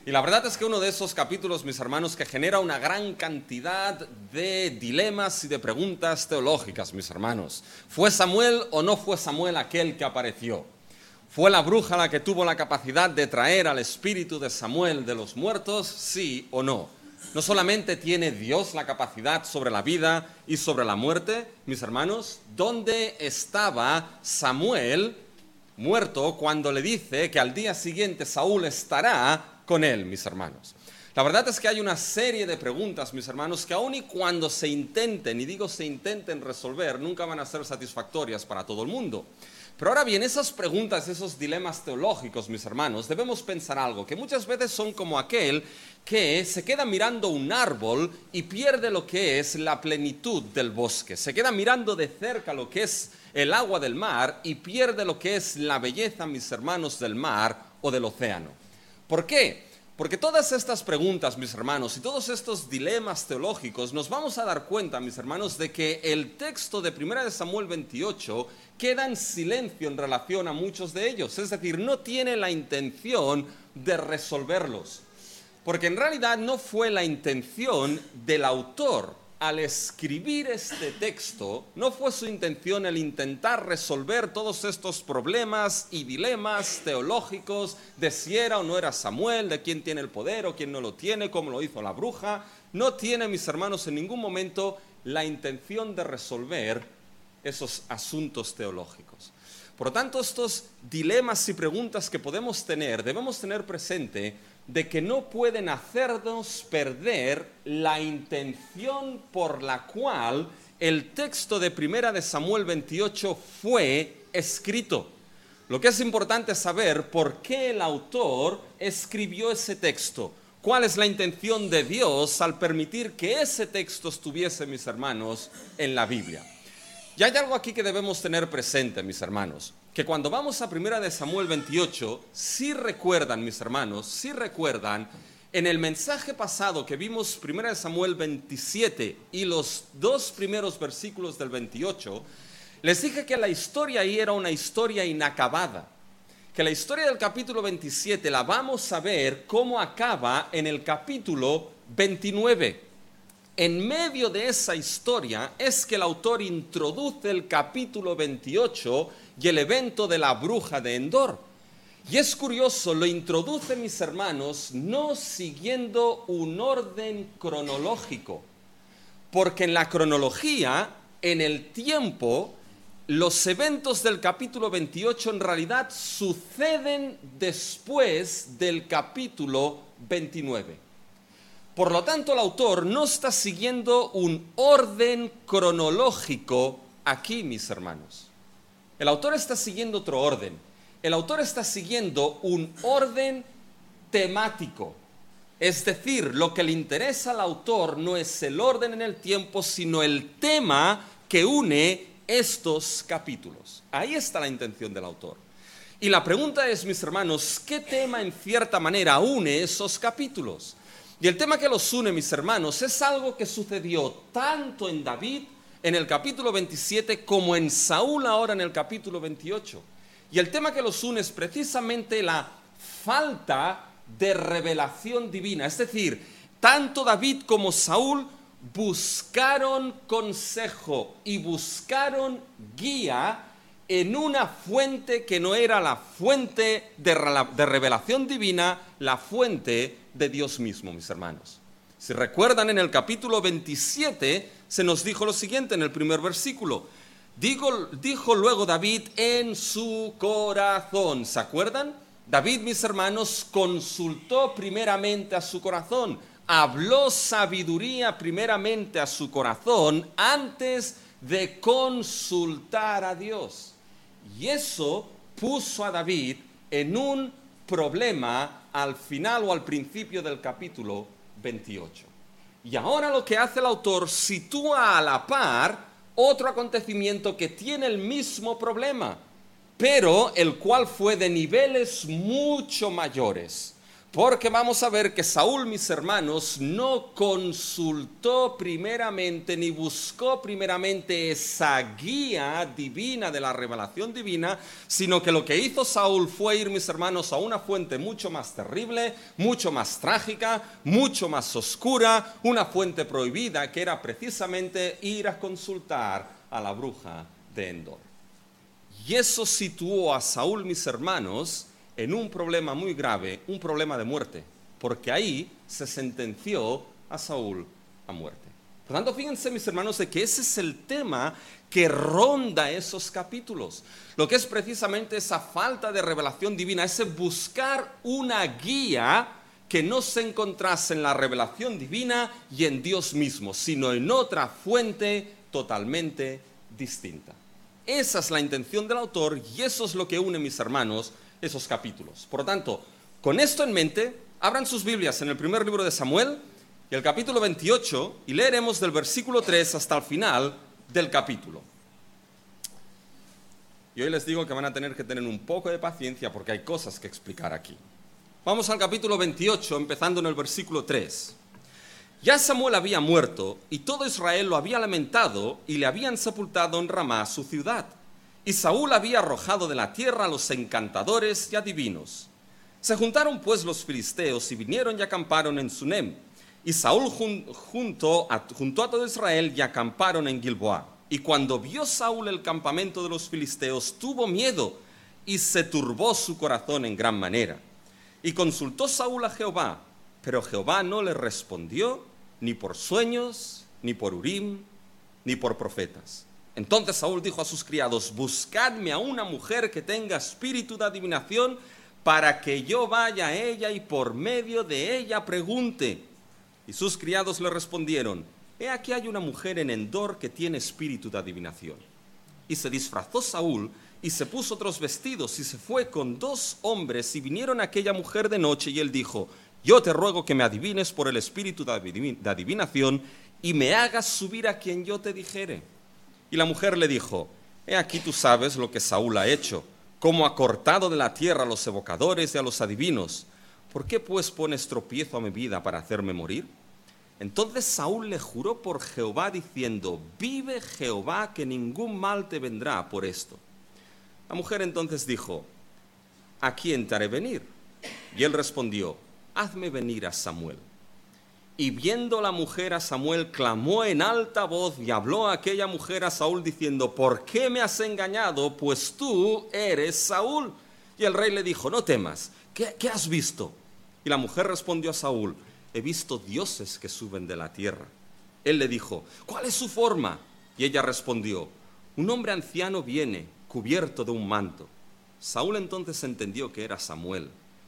Y la verdad es que uno de esos capítulos, mis hermanos, que genera una gran cantidad de dilemas y de preguntas teológicas, mis hermanos. ¿Fue Samuel o no fue Samuel aquel que apareció? ¿Fue la bruja la que tuvo la capacidad de traer al espíritu de Samuel de los muertos? ¿Sí o no? ¿No solamente tiene Dios la capacidad sobre la vida y sobre la muerte, mis hermanos? ¿Dónde estaba Samuel muerto cuando le dice que al día siguiente Saúl estará con él, mis hermanos? La verdad es que hay una serie de preguntas, mis hermanos, que aun y cuando se intenten, y digo se intenten resolver, nunca van a ser satisfactorias para todo el mundo. Pero ahora bien, esas preguntas, esos dilemas teológicos, mis hermanos, debemos pensar algo, que muchas veces son como aquel que se queda mirando un árbol y pierde lo que es la plenitud del bosque. Se queda mirando de cerca lo que es el agua del mar y pierde lo que es la belleza, mis hermanos, del mar o del océano. ¿Por qué? Porque todas estas preguntas, mis hermanos, y todos estos dilemas teológicos, nos vamos a dar cuenta, mis hermanos, de que el texto de 1 de Samuel 28 queda en silencio en relación a muchos de ellos. Es decir, no tiene la intención de resolverlos. Porque en realidad no fue la intención del autor al escribir este texto, no fue su intención el intentar resolver todos estos problemas y dilemas teológicos de si era o no era Samuel, de quién tiene el poder o quién no lo tiene, cómo lo hizo la bruja. No tiene, mis hermanos, en ningún momento la intención de resolver esos asuntos teológicos. Por lo tanto, estos dilemas y preguntas que podemos tener, debemos tener presente de que no pueden hacernos perder la intención por la cual el texto de 1 de Samuel 28 fue escrito. Lo que es importante saber por qué el autor escribió ese texto. ¿Cuál es la intención de Dios al permitir que ese texto estuviese, mis hermanos, en la Biblia? Y hay algo aquí que debemos tener presente, mis hermanos, que cuando vamos a 1 de Samuel 28, si recuerdan, mis hermanos, si recuerdan, en el mensaje pasado que vimos 1 de Samuel 27 y los dos primeros versículos del 28, les dije que la historia ahí era una historia inacabada, que la historia del capítulo 27 la vamos a ver cómo acaba en el capítulo 29. En medio de esa historia es que el autor introduce el capítulo 28 y el evento de la bruja de Endor. Y es curioso, lo introduce, mis hermanos, no siguiendo un orden cronológico, porque en la cronología, en el tiempo, los eventos del capítulo 28 en realidad suceden después del capítulo 29. Por lo tanto, el autor no está siguiendo un orden cronológico aquí, mis hermanos. El autor está siguiendo otro orden. El autor está siguiendo un orden temático. Es decir, lo que le interesa al autor no es el orden en el tiempo, sino el tema que une estos capítulos. Ahí está la intención del autor. Y la pregunta es, mis hermanos, ¿qué tema en cierta manera une esos capítulos? Y el tema que los une, mis hermanos, es algo que sucedió tanto en David en el capítulo 27 como en Saúl ahora en el capítulo 28. Y el tema que los une es precisamente la falta de revelación divina. Es decir, tanto David como Saúl buscaron consejo y buscaron guía en una fuente que no era la fuente de revelación divina, la fuente de Dios mismo, mis hermanos. Si recuerdan, en el capítulo 27 se nos dijo lo siguiente en el primer versículo. Dijo luego David en su corazón. ¿Se acuerdan? David, mis hermanos, consultó primeramente a su corazón. Habló sabiduría primeramente a su corazón antes de consultar a Dios. Y eso puso a David en un problema al final o al principio del capítulo 28. Y ahora lo que hace el autor sitúa a la par otro acontecimiento que tiene el mismo problema, pero el cual fue de niveles mucho mayores. Porque vamos a ver que Saúl, mis hermanos, no consultó primeramente ni buscó primeramente esa guía divina de la revelación divina, sino que lo que hizo Saúl fue ir, mis hermanos, a una fuente mucho más terrible, mucho más trágica, mucho más oscura, una fuente prohibida, que era precisamente ir a consultar a la bruja de Endor. Y eso situó a Saúl, mis hermanos, en un problema muy grave, un problema de muerte, porque ahí se sentenció a Saúl a muerte. Por tanto, fíjense, mis hermanos, de que ese es el tema que ronda esos capítulos, lo que es precisamente esa falta de revelación divina, ese buscar una guía que no se encontrase en la revelación divina y en Dios mismo, sino en otra fuente totalmente distinta. Esa es la intención del autor y eso es lo que une, mis hermanos, esos capítulos. Por lo tanto, con esto en mente, abran sus Biblias en el primer libro de Samuel, y el capítulo 28, y leeremos del versículo 3 hasta el final del capítulo. Y hoy les digo que van a tener que tener un poco de paciencia porque hay cosas que explicar aquí. Vamos al capítulo 28, empezando en el versículo 3. Ya Samuel había muerto, y todo Israel lo había lamentado, y le habían sepultado en Ramá, su ciudad. Y Saúl había arrojado de la tierra a los encantadores y adivinos. Se juntaron pues los filisteos y vinieron y acamparon en Sunem. Y Saúl juntó a todo Israel y acamparon en Gilboa. Y cuando vio Saúl el campamento de los filisteos, tuvo miedo y se turbó su corazón en gran manera. Y consultó Saúl a Jehová, pero Jehová no le respondió ni por sueños, ni por Urim, ni por profetas. Entonces Saúl dijo a sus criados: buscadme a una mujer que tenga espíritu de adivinación, para que yo vaya a ella y por medio de ella pregunte. Y sus criados le respondieron: he aquí hay una mujer en Endor que tiene espíritu de adivinación. Y se disfrazó Saúl y se puso otros vestidos y se fue con 2 hombres y vinieron a aquella mujer de noche, y él dijo: yo te ruego que me adivines por el espíritu de adivinación y me hagas subir a quien yo te dijere. Y la mujer le dijo: he aquí tú sabes lo que Saúl ha hecho, cómo ha cortado de la tierra a los evocadores y a los adivinos. ¿Por qué pues pones tropiezo a mi vida para hacerme morir? Entonces Saúl le juró por Jehová diciendo: vive Jehová, que ningún mal te vendrá por esto. La mujer entonces dijo: ¿a quién te haré venir? Y él respondió: hazme venir a Samuel. Y viendo la mujer a Samuel, clamó en alta voz y habló a aquella mujer a Saúl diciendo: ¿por qué me has engañado? Pues tú eres Saúl. Y el rey le dijo: no temas, ¿qué has visto? Y la mujer respondió a Saúl: he visto dioses que suben de la tierra. Él le dijo: ¿cuál es su forma? Y ella respondió: un hombre anciano viene, cubierto de un manto. Saúl entonces entendió que era Samuel.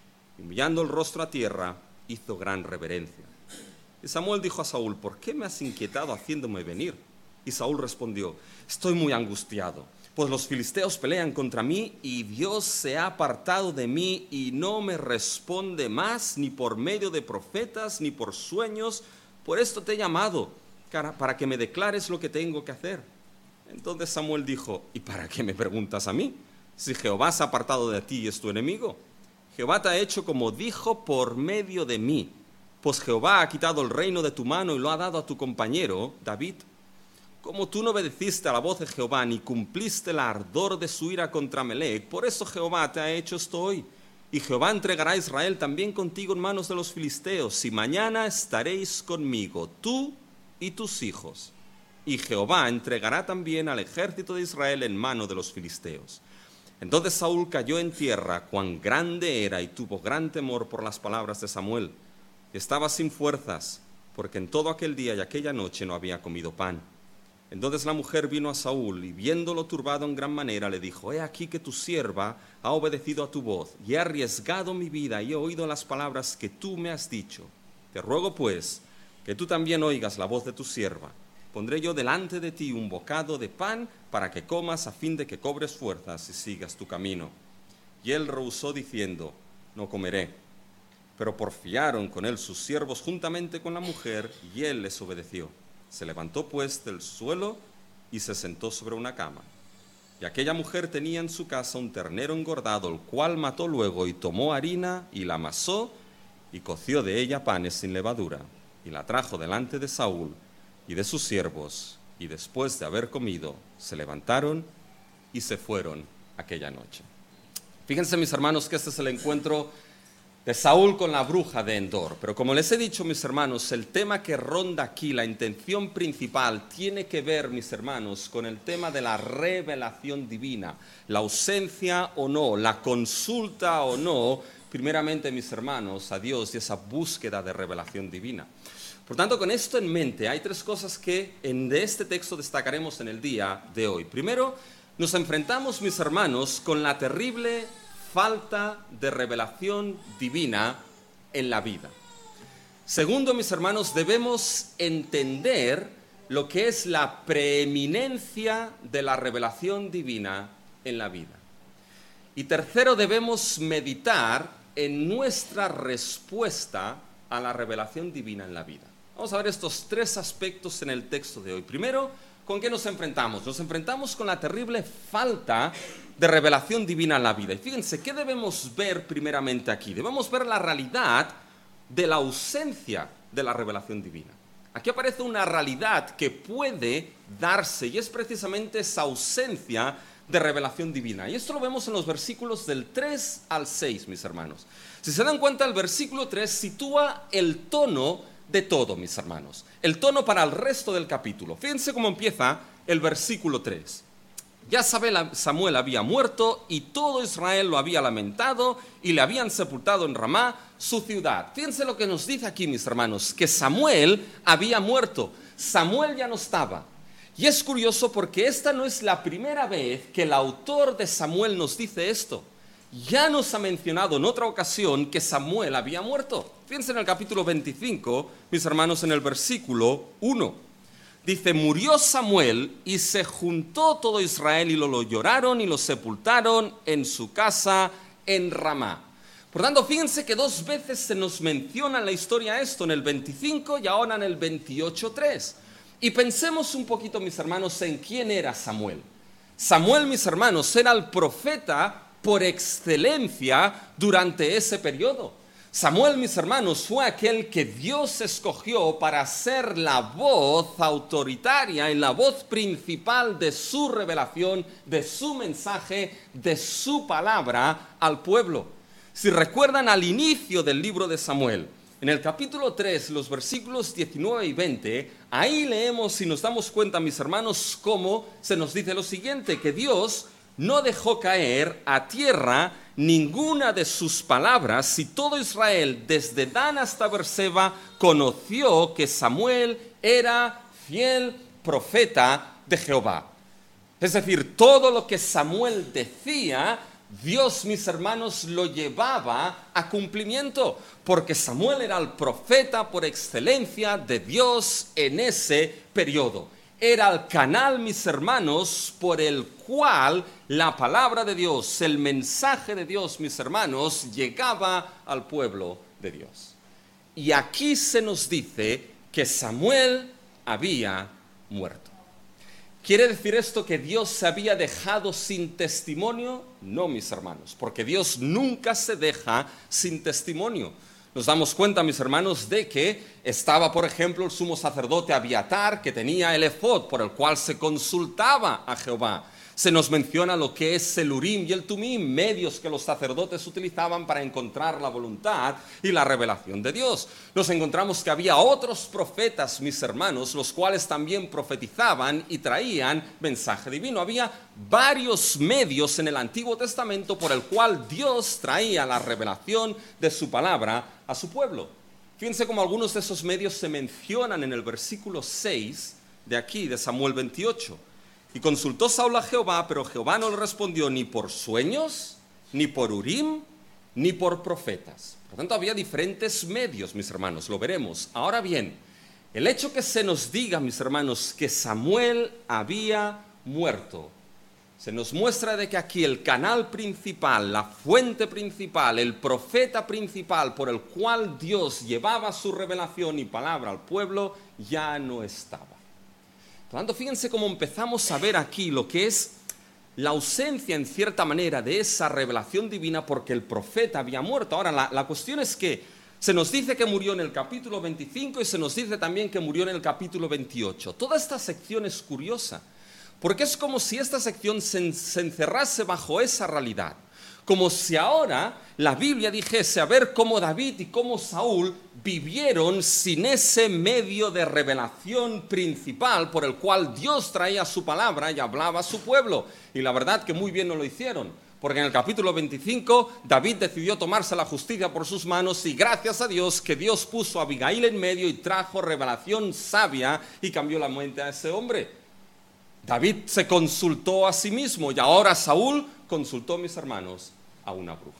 Y mirando el rostro a tierra, hizo gran reverencia. Y Samuel dijo a Saúl: ¿por qué me has inquietado haciéndome venir? Y Saúl respondió: estoy muy angustiado, pues los filisteos pelean contra mí, y Dios se ha apartado de mí, y no me responde más, ni por medio de profetas, ni por sueños. Por esto te he llamado, para que me declares lo que tengo que hacer. Entonces Samuel dijo: ¿y para qué me preguntas a mí? Si Jehová se ha apartado de ti y es tu enemigo. Jehová te ha hecho como dijo por medio de mí, pues Jehová ha quitado el reino de tu mano y lo ha dado a tu compañero David. Como tú no obedeciste a la voz de Jehová, ni cumpliste el ardor de su ira contra Amalec, por eso Jehová te ha hecho esto hoy. Y Jehová entregará a Israel también contigo en manos de los filisteos, y mañana estaréis conmigo, tú y tus hijos. Y Jehová entregará también al ejército de Israel en mano de los filisteos. Entonces Saúl cayó en tierra, cuán grande era, y tuvo gran temor por las palabras de Samuel. Estaba sin fuerzas, porque en todo aquel día y aquella noche no había comido pan. Entonces la mujer vino a Saúl, y viéndolo turbado en gran manera, le dijo: he aquí que tu sierva ha obedecido a tu voz, y he arriesgado mi vida, y he oído las palabras que tú me has dicho. Te ruego pues, que tú también oigas la voz de tu sierva. Pondré yo delante de ti un bocado de pan, para que comas, a fin de que cobres fuerzas y sigas tu camino. Y él rehusó diciendo: no comeré. Pero porfiaron con él sus siervos juntamente con la mujer, y él les obedeció. Se levantó pues del suelo y se sentó sobre una cama. Y aquella mujer tenía en su casa un ternero engordado, el cual mató luego, y tomó harina y la amasó, y coció de ella panes sin levadura, y la trajo delante de Saúl y de sus siervos, y después de haber comido, se levantaron y se fueron aquella noche. Fíjense, mis hermanos, que este es el encuentro de Saúl con la bruja de Endor. Pero como les he dicho, mis hermanos, el tema que ronda aquí, la intención principal, tiene que ver, mis hermanos, con el tema de la revelación divina, la ausencia o no, la consulta o no, primeramente, mis hermanos, a Dios y esa búsqueda de revelación divina. Por tanto, con esto en mente, hay tres cosas que de este texto destacaremos en el día de hoy. Primero, nos enfrentamos, mis hermanos, con la terrible falta de revelación divina en la vida. Segundo, mis hermanos, debemos entender lo que es la preeminencia de la revelación divina en la vida. Y tercero, debemos meditar en nuestra respuesta a la revelación divina en la vida. Vamos a ver estos tres aspectos en el texto de hoy. Primero, ¿con qué nos enfrentamos? Nos enfrentamos con la terrible falta de revelación divina en la vida. Y fíjense, ¿qué debemos ver primeramente aquí? Debemos ver la realidad de la ausencia de la revelación divina. Aquí aparece una realidad que puede darse y es precisamente esa ausencia de revelación divina. Y esto lo vemos en los versículos del 3 al 6, mis hermanos. Si se dan cuenta, el versículo 3 sitúa el tono de todo, mis hermanos. El tono para el resto del capítulo. Fíjense cómo empieza el versículo 3. Ya Samuel había muerto y todo Israel lo había lamentado y le habían sepultado en Ramá, su ciudad. Fíjense lo que nos dice aquí, mis hermanos, que Samuel había muerto. Samuel ya no estaba. Y es curioso porque esta no es la primera vez que el autor de Samuel nos dice esto. Ya nos ha mencionado en otra ocasión que Samuel había muerto. Fíjense en el capítulo 25, mis hermanos, en el versículo 1. Dice, murió Samuel y se juntó todo Israel y lo lloraron y lo sepultaron en su casa en Ramá. Por tanto, fíjense que dos veces se nos menciona en la historia esto, en el 25 y ahora en el 28:3. Y pensemos un poquito, mis hermanos, en quién era Samuel. Samuel, mis hermanos, era el profeta por excelencia durante ese periodo. Samuel, mis hermanos, fue aquel que Dios escogió para ser la voz autoritaria y la voz principal de su revelación, de su mensaje, de su palabra al pueblo. Si recuerdan al inicio del libro de Samuel, en el capítulo 3, los versículos 19 y 20, ahí leemos y nos damos cuenta, mis hermanos, cómo se nos dice lo siguiente, que Dios no dejó caer a tierra ninguna de sus palabras, y todo Israel, desde Dan hasta Berseba, conoció que Samuel era fiel profeta de Jehová. Es decir, todo lo que Samuel decía, Dios, mis hermanos, lo llevaba a cumplimiento, porque Samuel era el profeta por excelencia de Dios en ese periodo. Era el canal, mis hermanos, por el cual la palabra de Dios, el mensaje de Dios, mis hermanos, llegaba al pueblo de Dios. Y aquí se nos dice que Samuel había muerto. ¿Quiere decir esto que Dios se había dejado sin testimonio? No, mis hermanos, porque Dios nunca se deja sin testimonio. Nos damos cuenta, mis hermanos, de que estaba, por ejemplo, el sumo sacerdote Abiatar, que tenía el efod, por el cual se consultaba a Jehová. Se nos menciona lo que es el Urim y el Tumim, medios que los sacerdotes utilizaban para encontrar la voluntad y la revelación de Dios. Nos encontramos que había otros profetas, mis hermanos, los cuales también profetizaban y traían mensaje divino. Había varios medios en el Antiguo Testamento por el cual Dios traía la revelación de su palabra a su pueblo. Fíjense cómo algunos de esos medios se mencionan en el versículo 6 de aquí, de Samuel 28. Y consultó Saúl a Jehová, pero Jehová no le respondió ni por sueños, ni por Urim, ni por profetas. Por lo tanto, había diferentes medios, mis hermanos, lo veremos. Ahora bien, el hecho que se nos diga, mis hermanos, que Samuel había muerto, se nos muestra de que aquí el canal principal, la fuente principal, el profeta principal por el cual Dios llevaba su revelación y palabra al pueblo, ya no estaba. Por lo tanto, fíjense cómo empezamos a ver aquí lo que es la ausencia, en cierta manera, de esa revelación divina porque el profeta había muerto. Ahora, la cuestión es que Se nos dice que murió en el capítulo 25 y se nos dice también que murió en el capítulo 28. Toda esta sección es curiosa, porque es como si esta sección se encerrase bajo esa realidad. Como si ahora la Biblia dijese a ver cómo David y cómo Saúl vivieron sin ese medio de revelación principal por el cual Dios traía su palabra y hablaba a su pueblo. Y la verdad que muy bien no lo hicieron, porque en el capítulo 25 David decidió tomarse la justicia por sus manos y gracias a Dios que Dios puso a Abigail en medio y trajo revelación sabia y cambió la mente a ese hombre. David se consultó a sí mismo y ahora Saúl consultó, mis hermanos, a una bruja.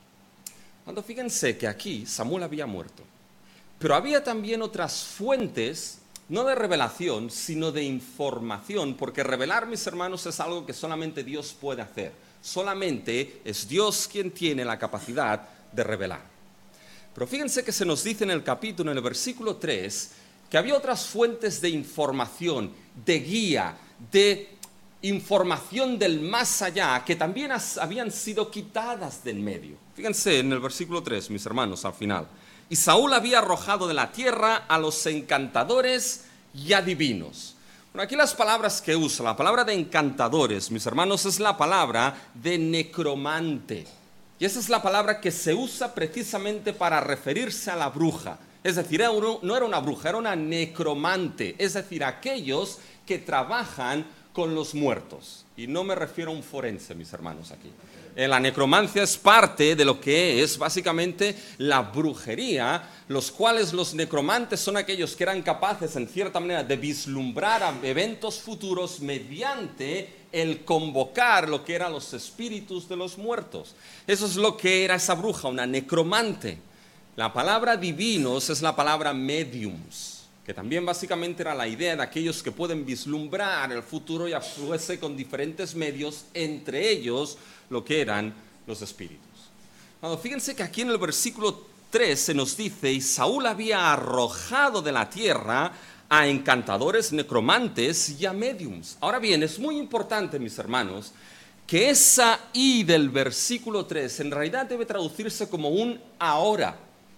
Cuando fíjense que aquí Samuel había muerto, pero había también otras fuentes, no de revelación, sino de información, porque revelar, mis hermanos, es algo que solamente Dios puede hacer. Solamente es Dios quien tiene la capacidad de revelar. Pero fíjense que se nos dice en el capítulo, en el versículo 3, que había otras fuentes de información, de guía, de información del más allá, que también habían sido quitadas del medio. Fíjense en el versículo 3, mis hermanos, al final. Y Saúl había arrojado de la tierra a los encantadores y adivinos. Bueno, aquí las palabras que usa, la palabra de encantadores, mis hermanos, es la palabra de necromante. Y esa es la palabra que se usa precisamente para referirse a la bruja. Es decir, no era una bruja, era una necromante. Es decir, aquellos que trabajan con los muertos. Y no me refiero a un forense, mis hermanos, aquí. La necromancia es parte de lo que es básicamente la brujería, los cuales los necromantes son aquellos que eran capaces, en cierta manera, de vislumbrar a eventos futuros mediante el convocar lo que eran los espíritus de los muertos. Eso es lo que era esa bruja, una necromante. La palabra divinos es la palabra mediums, que también básicamente era la idea de aquellos que pueden vislumbrar el futuro y actuarse con diferentes medios, entre ellos lo que eran los espíritus. Bueno, fíjense que aquí en el versículo 3 se nos dice, y Saúl había arrojado de la tierra a encantadores, necromantes y a mediums. Ahora bien, es muy importante, mis hermanos, que esa I del versículo 3 en realidad debe traducirse como un ahora.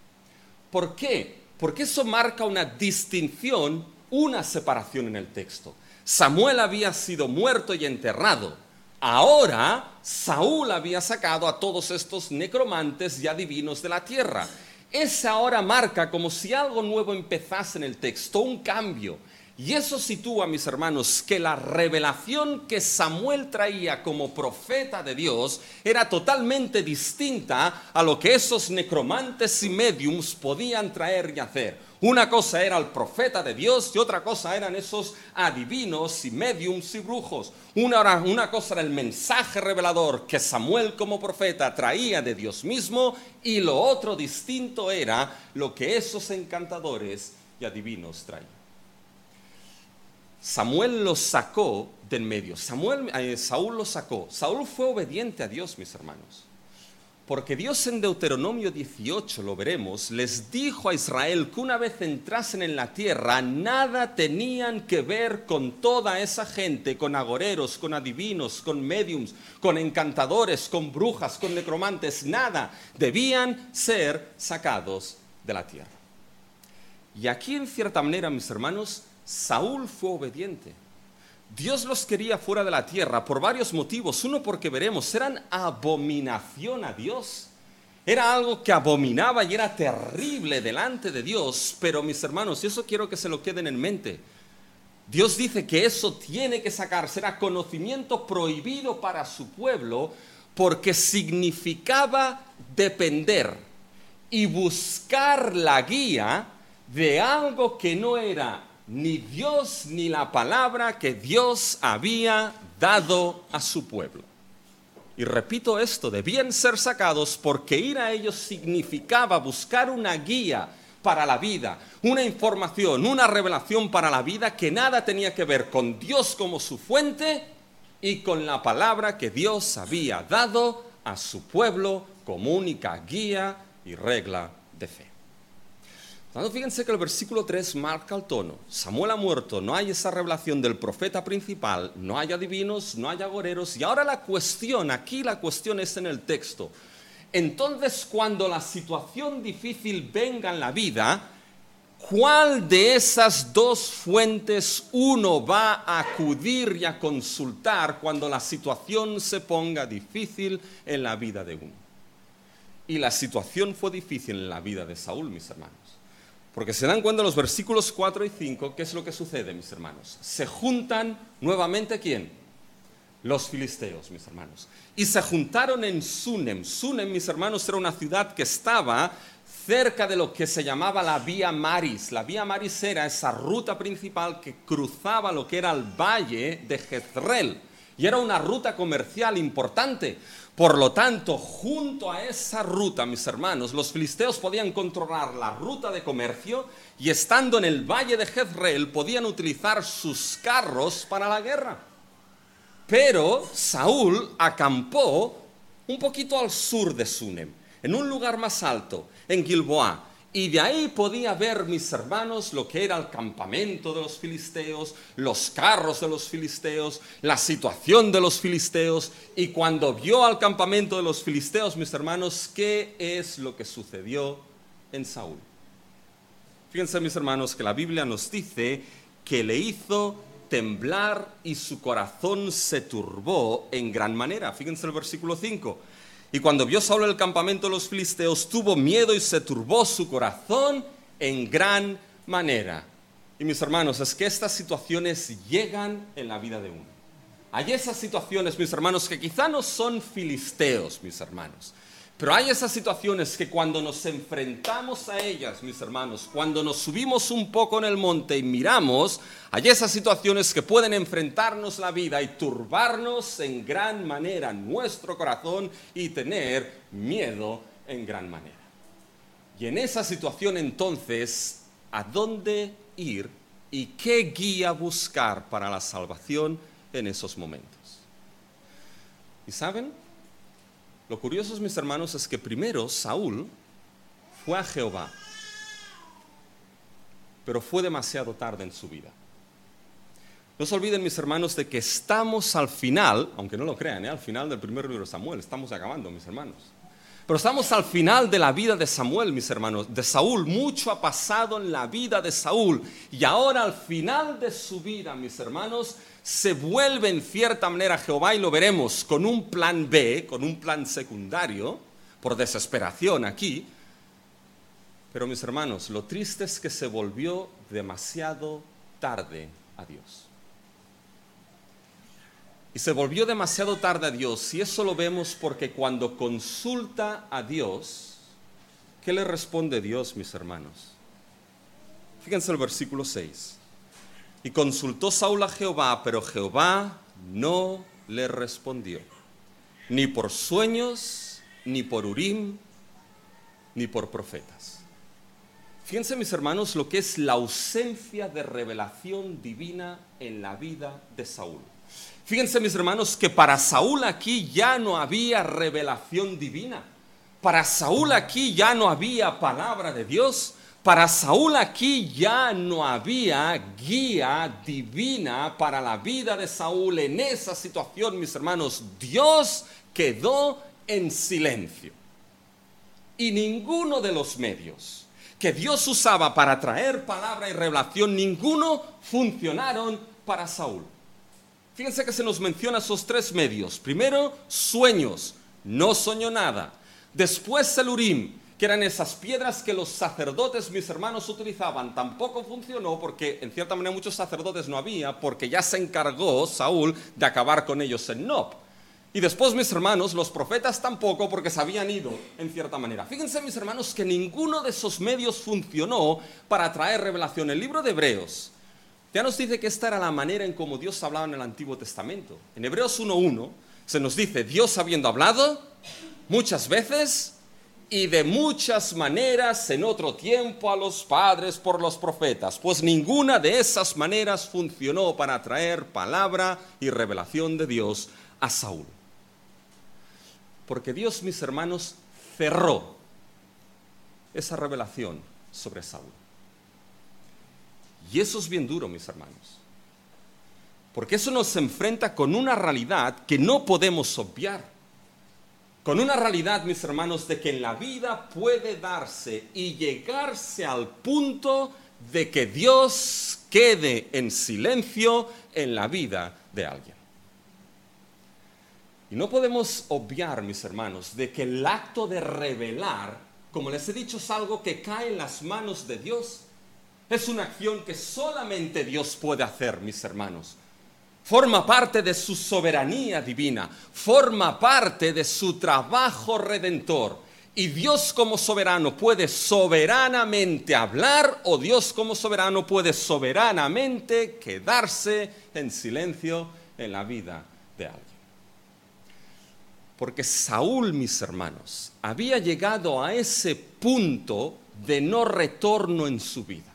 ¿Por qué? Porque eso marca una distinción, una separación en el texto. Samuel había sido muerto y enterrado. Ahora Saúl había sacado a todos estos necromantes y adivinos de la tierra. Ese ahora marca como si algo nuevo empezase en el texto, un cambio. Y eso sitúa, mis hermanos, que la revelación que Samuel traía como profeta de Dios era totalmente distinta a lo que esos necromantes y mediums podían traer y hacer. Una cosa era el profeta de Dios y otra cosa eran esos adivinos y mediums y brujos. Una cosa era el mensaje revelador que Samuel como profeta traía de Dios mismo y lo otro distinto era lo que esos encantadores y adivinos traían. Samuel los sacó del medio. Saúl los sacó. Saúl fue obediente a Dios, mis hermanos. Porque Dios en Deuteronomio 18, lo veremos, les dijo a Israel que una vez entrasen en la tierra, nada tenían que ver con toda esa gente, con agoreros, con adivinos, con mediums, con encantadores, con brujas, con necromantes, nada. Debían ser sacados de la tierra. Y aquí, en cierta manera, mis hermanos, Saúl fue obediente. Dios los quería fuera de la tierra por varios motivos. Uno, porque veremos, eran abominación a Dios. Era algo que abominaba y era terrible delante de Dios. Pero, mis hermanos, y eso quiero que se lo queden en mente, Dios dice que eso tiene que sacarse. Era conocimiento prohibido para su pueblo porque significaba depender y buscar la guía de algo que no era ni Dios ni la palabra que Dios había dado a su pueblo. Y repito esto, debían ser sacados porque ir a ellos significaba buscar una guía para la vida, una información, una revelación para la vida que nada tenía que ver con Dios como su fuente y con la palabra que Dios había dado a su pueblo como única guía y regla de fe. Fíjense que el versículo 3 marca el tono. Samuel ha muerto, no hay esa revelación del profeta principal, no hay adivinos, no hay agoreros. Y ahora la cuestión es en el texto. Entonces, cuando la situación difícil venga en la vida, ¿cuál de esas dos fuentes uno va a acudir y a consultar cuando la situación se ponga difícil en la vida de uno? Y la situación fue difícil en la vida de Saúl, mis hermanos. Porque se dan cuenta en los versículos 4 y 5, ¿qué es lo que sucede, mis hermanos? Se juntan nuevamente, ¿quién? Los filisteos, mis hermanos. Y se juntaron en Sunem. Sunem, mis hermanos, era una ciudad que estaba cerca de lo que se llamaba la Vía Maris. La Vía Maris era esa ruta principal que cruzaba lo que era el valle de Jezreel. Y era una ruta comercial importante. Por lo tanto, junto a esa ruta, mis hermanos, los filisteos podían controlar la ruta de comercio y estando en el valle de Jezreel podían utilizar sus carros para la guerra. Pero Saúl acampó un poquito al sur de Sunem, en un lugar más alto, en Gilboa. Y de ahí podía ver, mis hermanos, lo que era el campamento de los filisteos, los carros de los filisteos, la situación de los filisteos. Y cuando vio al campamento de los filisteos, mis hermanos, ¿qué es lo que sucedió en Saúl? Fíjense, mis hermanos, que la Biblia nos dice que le hizo temblar y su corazón se turbó en gran manera. Fíjense el versículo 5. Y cuando vio Saúl el campamento de los filisteos, tuvo miedo y se turbó su corazón en gran manera. Y mis hermanos, es que estas situaciones llegan en la vida de uno. Hay esas situaciones, mis hermanos, que quizá no son filisteos, mis hermanos. Pero hay esas situaciones que cuando nos enfrentamos a ellas, mis hermanos, cuando nos subimos un poco en el monte y miramos, hay esas situaciones que pueden enfrentarnos la vida y turbarnos en gran manera nuestro corazón y tener miedo en gran manera. Y en esa situación entonces, ¿a dónde ir y qué guía buscar para la salvación en esos momentos? ¿Y saben? Lo curioso, mis hermanos, es que primero Saúl fue a Jehová, pero fue demasiado tarde en su vida. No se olviden, mis hermanos, de que estamos al final, aunque no lo crean, al final del primer libro de Samuel, estamos acabando, mis hermanos. Pero estamos al final de la vida de Samuel, mis hermanos, de Saúl. Mucho ha pasado en la vida de Saúl. Y ahora al final de su vida, mis hermanos, se vuelve en cierta manera a Jehová y lo veremos con un plan B, con un plan secundario, por desesperación aquí. Pero mis hermanos, lo triste es que se volvió demasiado tarde a Dios. Y se volvió demasiado tarde a Dios, y eso lo vemos porque cuando consulta a Dios, ¿qué le responde Dios, mis hermanos? Fíjense el versículo 6. Y consultó Saúl a Jehová, pero Jehová no le respondió, ni por sueños, ni por Urim, ni por profetas. Fíjense, mis hermanos, lo que es la ausencia de revelación divina en la vida de Saúl. Fíjense, mis hermanos, que para Saúl aquí ya no había revelación divina. Para Saúl aquí ya no había palabra de Dios. Para Saúl aquí ya no había guía divina para la vida de Saúl. En esa situación, mis hermanos, Dios quedó en silencio. Y ninguno de los medios que Dios usaba para traer palabra y revelación, ninguno funcionaron para Saúl. Fíjense que se nos menciona esos tres medios. Primero, sueños, no soñó nada. Después el Urim, que eran esas piedras que los sacerdotes, mis hermanos, utilizaban. Tampoco funcionó porque en cierta manera muchos sacerdotes no había, porque ya se encargó Saúl de acabar con ellos en Nob. Y después, mis hermanos, los profetas tampoco, porque se habían ido en cierta manera. Fíjense, mis hermanos, que ninguno de esos medios funcionó para traer revelación. El libro de Hebreos ya nos dice que esta era la manera en cómo Dios hablaba en el Antiguo Testamento. En Hebreos 1:1 se nos dice, Dios habiendo hablado muchas veces y de muchas maneras en otro tiempo a los padres por los profetas, pues ninguna de esas maneras funcionó para traer palabra y revelación de Dios a Saúl. Porque Dios, mis hermanos, cerró esa revelación sobre Saúl. Y eso es bien duro, mis hermanos, porque eso nos enfrenta con una realidad que no podemos obviar. con una realidad, mis hermanos, de que en la vida puede darse y llegarse al punto de que Dios quede en silencio en la vida de alguien. Y no podemos obviar, mis hermanos, de que el acto de revelar, como les he dicho, es algo que cae en las manos de Dios. Es una acción que solamente Dios puede hacer, mis hermanos. Forma parte de su soberanía divina, forma parte de su trabajo redentor. Y Dios como soberano puede soberanamente hablar, o Dios como soberano puede soberanamente quedarse en silencio en la vida de alguien. Porque Saúl, mis hermanos, había llegado a ese punto de no retorno en su vida.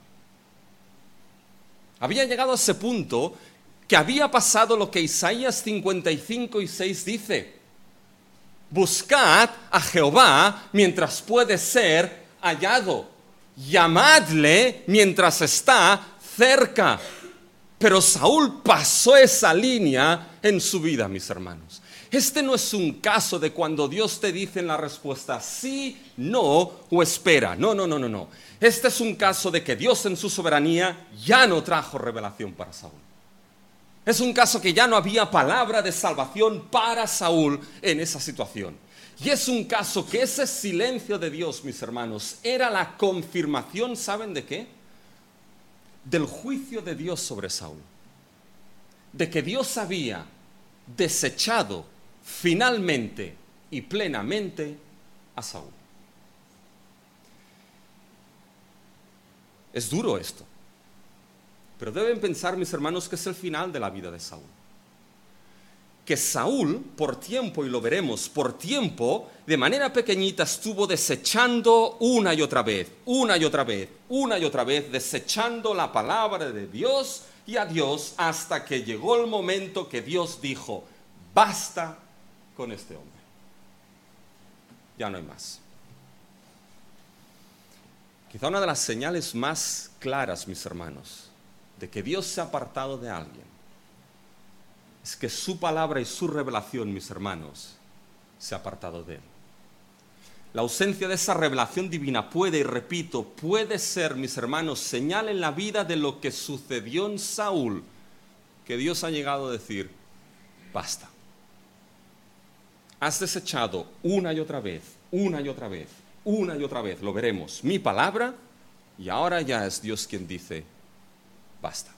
Había llegado a ese punto que había pasado lo que Isaías 55:6 dice: buscad a Jehová mientras puede ser hallado, llamadle mientras está cerca. Pero Saúl pasó esa línea en su vida, mis hermanos. Este no es un caso de cuando Dios te dice en la respuesta sí, no o espera. No. Este es un caso de que Dios en su soberanía ya no trajo revelación para Saúl. Es un caso que ya no había palabra de salvación para Saúl en esa situación. Y es un caso que ese silencio de Dios, mis hermanos, era la confirmación, ¿saben de qué? Del juicio de Dios sobre Saúl. De que Dios había desechado finalmente y plenamente a Saúl. Es duro esto. Pero deben pensar, mis hermanos, que es el final de la vida de Saúl. Que Saúl, por tiempo, y lo veremos, por tiempo, de manera pequeñita estuvo desechando una y otra vez, desechando la palabra de Dios y a Dios, hasta que llegó el momento que Dios dijo: basta con este hombre. Ya no hay más. Quizá una de las señales más claras, mis hermanos, de que Dios se ha apartado de alguien, es que su palabra y su revelación, mis hermanos, se ha apartado de él. La ausencia de esa revelación divina puede, y repito, puede ser, mis hermanos, señal en la vida de lo que sucedió en Saúl, que Dios ha llegado a decir: basta. Has desechado una y otra vez, lo veremos, mi palabra, y ahora ya es Dios quien dice: basta.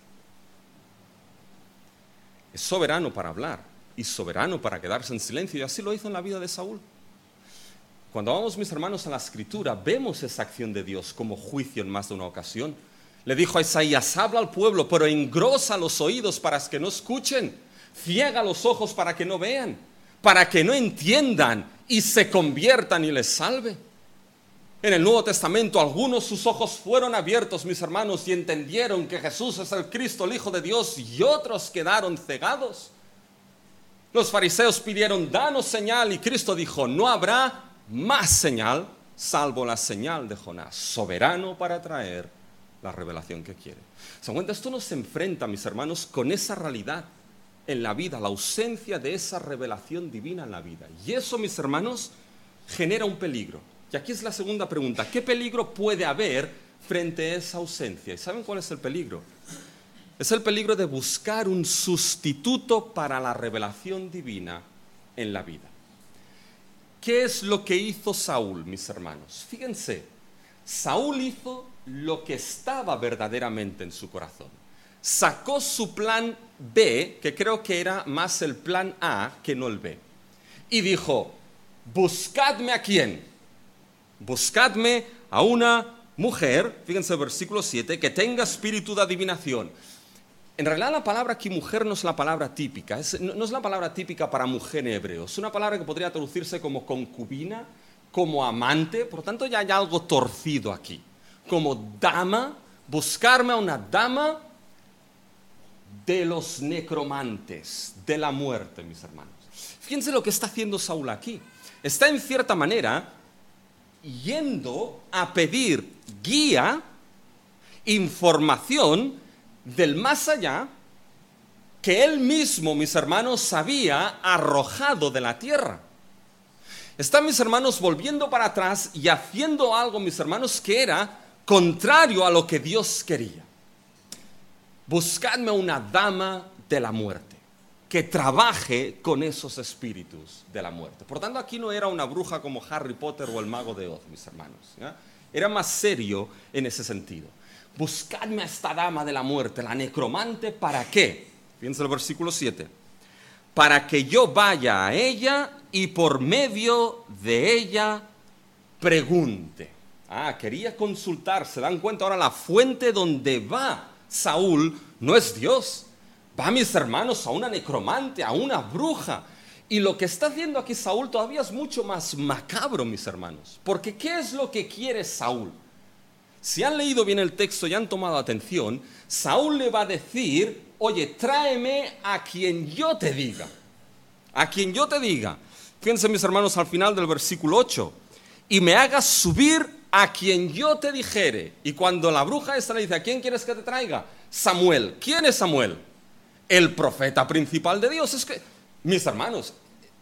Es soberano para hablar y soberano para quedarse en silencio, y así lo hizo en la vida de Saúl. Cuando vamos, mis hermanos, a la Escritura, vemos esa acción de Dios como juicio en más de una ocasión. Le dijo a Isaías: habla al pueblo, pero engrosa los oídos para que no escuchen, ciega los ojos para que no vean, para que no entiendan y se conviertan y les salve. En el Nuevo Testamento, algunos sus ojos fueron abiertos, mis hermanos, y entendieron que Jesús es el Cristo, el Hijo de Dios, y otros quedaron cegados. Los fariseos pidieron: danos señal, y Cristo dijo: no habrá más señal salvo la señal de Jonás, soberano para traer la revelación que quiere. ¿Se dan cuenta? Esto nos enfrenta, mis hermanos, con esa realidad en la vida, la ausencia de esa revelación divina en la vida. Y eso, mis hermanos, genera un peligro. Y aquí es la segunda pregunta: ¿qué peligro puede haber frente a esa ausencia? ¿Y saben cuál es el peligro? Es el peligro de buscar un sustituto para la revelación divina en la vida. ¿Qué es lo que hizo Saúl, mis hermanos? Fíjense, Saúl hizo lo que estaba verdaderamente en su corazón. Sacó su plan B, que creo que era más el plan A que no el B, y dijo: buscadme a quién. Buscadme a una mujer, fíjense el versículo 7, que tenga espíritu de adivinación. En realidad la palabra aquí mujer no es la palabra típica, no es la palabra típica para mujer en hebreo, es una palabra que podría traducirse como concubina, como amante, por lo tanto ya hay algo torcido aquí. Como dama, buscarme a una dama de los necromantes, de la muerte, mis hermanos. Fíjense lo que está haciendo Saúl aquí. Está en cierta manera yendo a pedir guía, información del más allá que él mismo, mis hermanos, había arrojado de la tierra. Está, mis hermanos, volviendo para atrás y haciendo algo, mis hermanos, que era contrario a lo que Dios quería. Buscadme una dama de la muerte que trabaje con esos espíritus de la muerte. Por tanto, aquí no era una bruja como Harry Potter o el mago de Oz, mis hermanos, ¿ya? Era más serio en ese sentido. Buscadme a esta dama de la muerte, la necromante, ¿para qué? Fíjense el versículo 7. Para que yo vaya a ella y por medio de ella pregunte. Quería consultar. Se dan cuenta ahora, la fuente donde va Saúl no es Dios. Va, mis hermanos, a una necromante, a una bruja. Y lo que está haciendo aquí Saúl todavía es mucho más macabro, mis hermanos. Porque ¿qué es lo que quiere Saúl? Si han leído bien el texto y han tomado atención, Saúl le va a decir: oye, tráeme a quien yo te diga. A quien yo te diga. Fíjense, mis hermanos, al final del versículo 8. Y me hagas subir a quien yo te dijere. Y cuando la bruja esta le dice: ¿a quién quieres que te traiga? Samuel. ¿Quién es Samuel? El profeta principal de Dios. Es que, mis hermanos,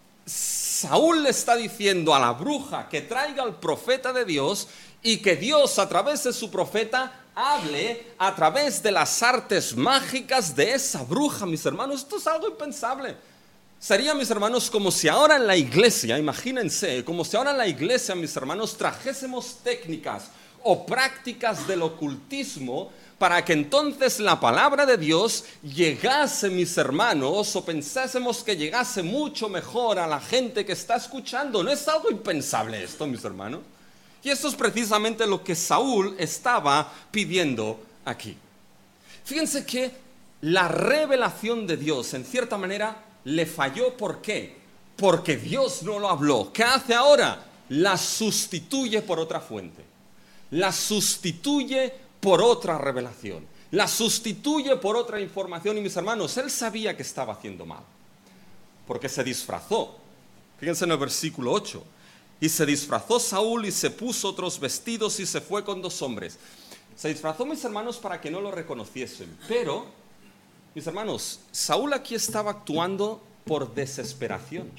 Saúl le está diciendo a la bruja que traiga al profeta de Dios y que Dios, a través de su profeta, hable a través de las artes mágicas de esa bruja, mis hermanos. Esto es algo impensable. Sería, mis hermanos, como si ahora en la iglesia, imagínense, como si ahora en la iglesia, mis hermanos, trajésemos técnicas o prácticas del ocultismo para que entonces la palabra de Dios llegase, mis hermanos, o pensásemos que llegase mucho mejor a la gente que está escuchando. No es algo impensable esto, mis hermanos. Y esto es precisamente lo que Saúl estaba pidiendo aquí. Fíjense que la revelación de Dios, en cierta manera, le falló. ¿Por qué? Porque Dios no lo habló. ¿Qué hace ahora? La sustituye por otra fuente. La sustituye por otra revelación. La sustituye por otra información. Y mis hermanos, él sabía que estaba haciendo mal. Porque se disfrazó. Fíjense en el versículo 8. Y se disfrazó Saúl y se puso otros vestidos y se fue con 2 hombres. Se disfrazó, mis hermanos, para que no lo reconociesen. Pero, mis hermanos, Saúl aquí estaba actuando por desesperación.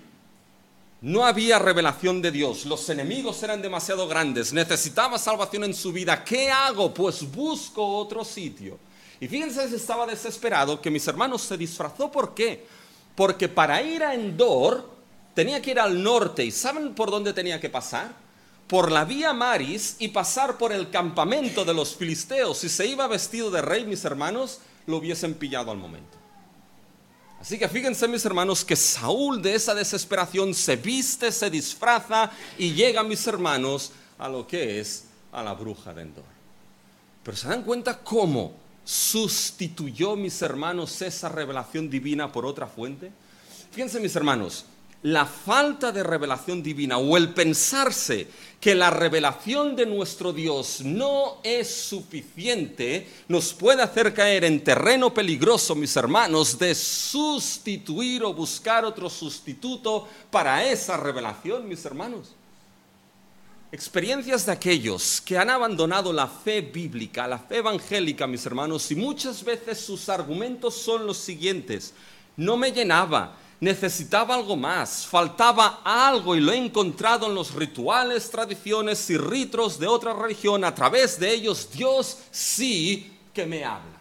No había revelación de Dios. Los enemigos eran demasiado grandes. Necesitaba salvación en su vida. ¿Qué hago? Pues busco otro sitio. Y fíjense, si estaba desesperado, que mis hermanos se disfrazó. ¿Por qué? Porque para ir a Endor tenía que ir al norte. ¿Y saben por dónde tenía que pasar? Por la vía Maris y pasar por el campamento de los filisteos. Si se iba vestido de rey, mis hermanos, lo hubiesen pillado al momento. Así que fíjense, mis hermanos, que Saúl de esa desesperación se viste, se disfraza y llega, mis hermanos, a lo que es a la bruja de Endor. Pero ¿se dan cuenta cómo sustituyó, mis hermanos, esa revelación divina por otra fuente? Fíjense, mis hermanos, la falta de revelación divina o el pensarse que la revelación de nuestro Dios no es suficiente nos puede hacer caer en terreno peligroso, mis hermanos, de sustituir o buscar otro sustituto para esa revelación, mis hermanos. Experiencias de aquellos que han abandonado la fe bíblica, la fe evangélica, mis hermanos, y muchas veces sus argumentos son los siguientes: no me llenaba, necesitaba algo más, faltaba algo y lo he encontrado en los rituales, tradiciones y ritos de otra religión. A través de ellos Dios sí que me habla.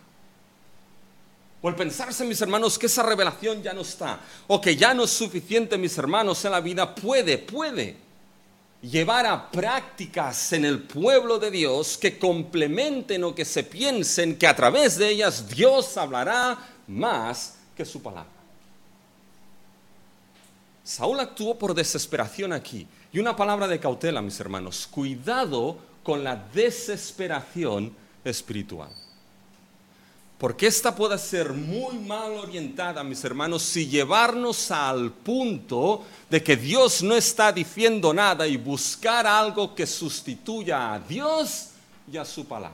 O el pensarse, mis hermanos, que esa revelación ya no está, o que ya no es suficiente, mis hermanos, en la vida, puede llevar a prácticas en el pueblo de Dios que complementen o que se piensen que a través de ellas Dios hablará más que su palabra. Saúl actuó por desesperación aquí. Y una palabra de cautela, mis hermanos: cuidado con la desesperación espiritual. Porque esta puede ser muy mal orientada, mis hermanos, y llevarnos al punto de que Dios no está diciendo nada y buscar algo que sustituya a Dios y a su palabra.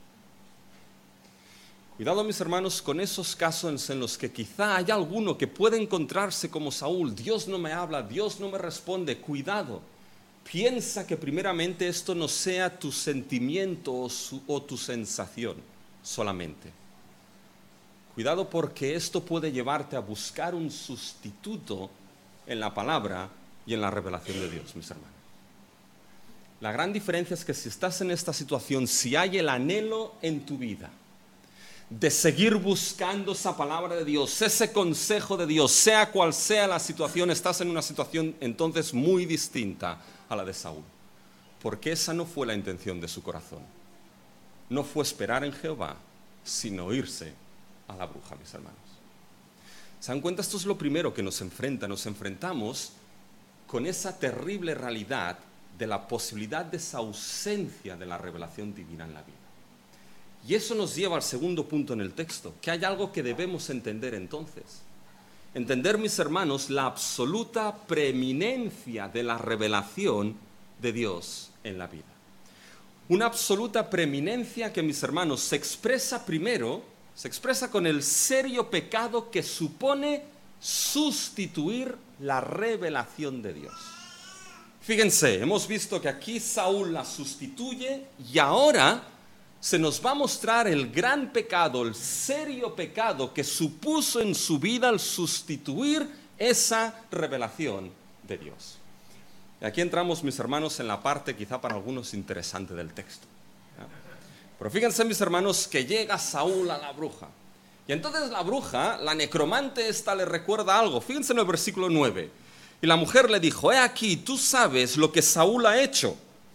Cuidado, mis hermanos, con esos casos en los que quizá hay alguno que puede encontrarse como Saúl. Dios no me habla, Dios no me responde. Cuidado. Piensa que primeramente esto no sea tu sentimiento o tu sensación solamente. Cuidado, porque esto puede llevarte a buscar un sustituto en la palabra y en la revelación de Dios, mis hermanos. La gran diferencia es que si estás en esta situación, si hay el anhelo en tu vida de seguir buscando esa palabra de Dios, ese consejo de Dios, sea cual sea la situación, estás en una situación entonces muy distinta a la de Saúl. Porque esa no fue la intención de su corazón. No fue esperar en Jehová, sino irse a la bruja, mis hermanos. ¿Se dan cuenta? Esto es lo primero que nos enfrenta. Nos enfrentamos con esa terrible realidad de la posibilidad de esa ausencia de la revelación divina en la vida. Y eso nos lleva al segundo punto en el texto, que hay algo que debemos entender entonces. Entender, mis hermanos, la absoluta preeminencia de la revelación de Dios en la vida. Una absoluta preeminencia que, mis hermanos, se expresa con el serio pecado que supone sustituir la revelación de Dios. Fíjense, hemos visto que aquí Saúl la sustituye y ahora se nos va a mostrar el gran pecado, el serio pecado que supuso en su vida al sustituir esa revelación de Dios. Y aquí entramos, mis hermanos, en la parte quizá para algunos interesante del texto. ¿Ya? Pero fíjense, mis hermanos, que llega Saúl a la bruja. Y entonces la bruja, la necromante esta, le recuerda algo. Fíjense en el versículo 9. Y la mujer le dijo: he aquí, tú sabes lo que Saúl ha hecho.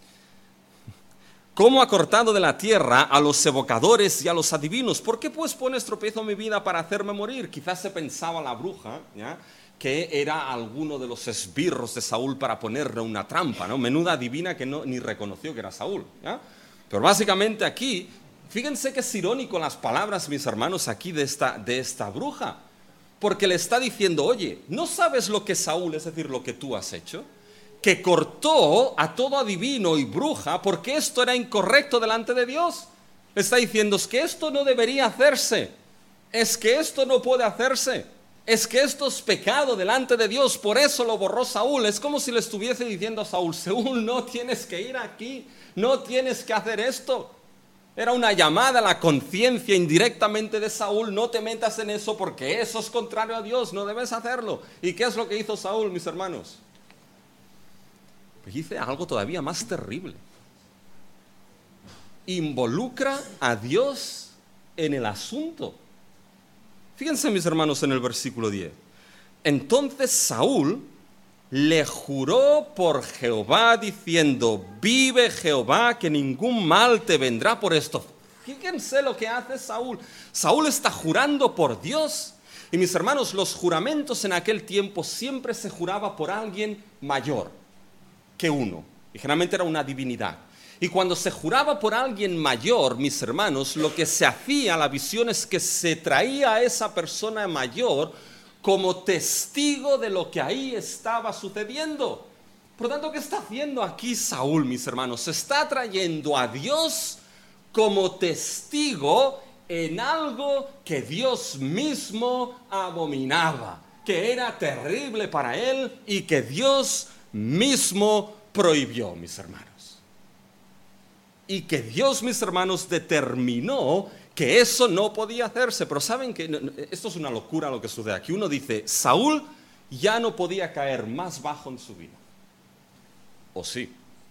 Cómo ha cortado de la tierra a los evocadores y a los adivinos. ¿Por qué pues pones tropiezo en mi vida para hacerme morir? Quizás se pensaba la bruja, ¿ya?, que era alguno de los esbirros de Saúl para ponerle una trampa, ¿no? Menuda adivina que ni reconoció que era Saúl, ¿ya? Pero básicamente aquí, fíjense que es irónico las palabras, mis hermanos, aquí de esta bruja. Porque le está diciendo: oye, ¿no sabes lo que Saúl, es decir, lo que tú has hecho? Que cortó a todo adivino y bruja porque esto era incorrecto delante de Dios. Le está diciendo: es que esto no debería hacerse, es que esto no puede hacerse, es que esto es pecado delante de Dios, por eso lo borró Saúl. Es como si le estuviese diciendo a Saúl: Saúl, no tienes que ir aquí, no tienes que hacer esto. Era una llamada a la conciencia indirectamente de Saúl: no te metas en eso porque eso es contrario a Dios, no debes hacerlo. ¿Y qué es lo que hizo Saúl, mis hermanos? Pues dice algo todavía más terrible. Involucra a Dios en el asunto. Fíjense, mis hermanos, en el versículo 10. Entonces Saúl le juró por Jehová diciendo: vive Jehová, que ningún mal te vendrá por esto. Fíjense lo que hace Saúl. Saúl está jurando por Dios. Y mis hermanos, los juramentos en aquel tiempo siempre se juraba por alguien mayor que uno, y generalmente era una divinidad. Y cuando se juraba por alguien mayor, mis hermanos, lo que se hacía, la visión es que se traía a esa persona mayor como testigo de lo que ahí estaba sucediendo. Por lo tanto, ¿qué está haciendo aquí Saúl, mis hermanos? Se está trayendo a Dios como testigo en algo que Dios mismo abominaba, que era terrible para él y que Dios mismo prohibió, mis hermanos. Y que Dios, mis hermanos, determinó que eso no podía hacerse. Pero saben que esto es una locura lo que sucede aquí. Uno dice: Saúl ya no podía caer más bajo en su vida. ¿O sí?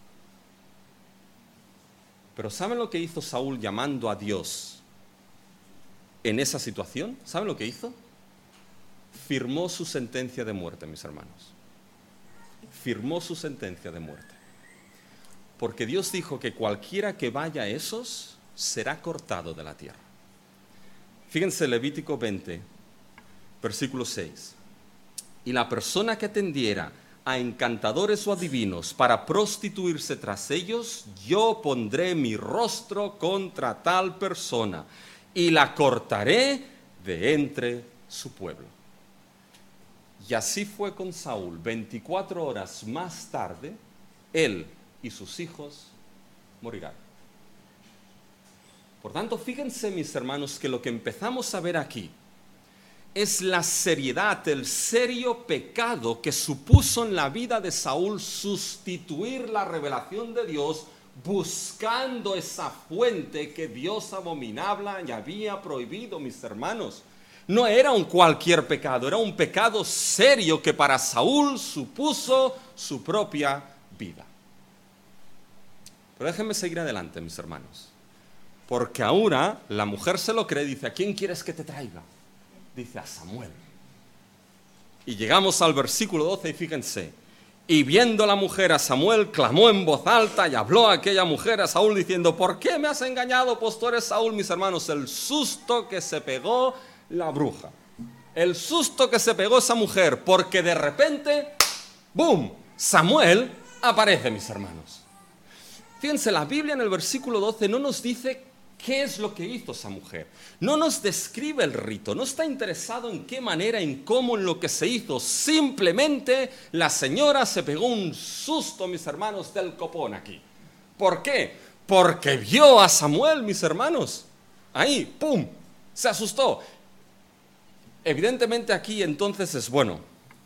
Pero ¿saben lo que hizo Saúl llamando a Dios en esa situación? ¿Saben lo que hizo? Firmó su sentencia de muerte, mis hermanos. Firmó su sentencia de muerte. Porque Dios dijo que cualquiera que vaya a esos será cortado de la tierra. Fíjense, Levítico 20, versículo 6. Y la persona que tendiera a encantadores o adivinos para prostituirse tras ellos, yo pondré mi rostro contra tal persona y la cortaré de entre su pueblo. Y así fue con Saúl. 24 horas más tarde, él y sus hijos morirán. Por tanto, fíjense, mis hermanos, que lo que empezamos a ver aquí es la seriedad, el serio pecado que supuso en la vida de Saúl sustituir la revelación de Dios buscando esa fuente que Dios abominable y había prohibido, mis hermanos. No era un cualquier pecado, era un pecado serio que para Saúl supuso su propia vida. Pero déjenme seguir adelante, mis hermanos. Porque ahora la mujer se lo cree, dice, ¿a quién quieres que te traiga? Dice, a Samuel. Y llegamos al versículo 12 y fíjense. Y viendo la mujer a Samuel, clamó en voz alta y habló a aquella mujer a Saúl diciendo, ¿por qué me has engañado? Pues tú eres Saúl, mis hermanos. El susto que se pegó la bruja. El susto que se pegó esa mujer, porque de repente, ¡boom!, Samuel aparece, mis hermanos. Fíjense, la Biblia en el versículo 12 no nos dice qué es lo que hizo esa mujer. No nos describe el rito, no está interesado en qué manera, en cómo, en lo que se hizo. Simplemente la señora se pegó un susto, mis hermanos, del copón aquí. ¿Por qué? Porque vio a Samuel, mis hermanos. Ahí, ¡pum!, se asustó. Evidentemente aquí entonces es, bueno,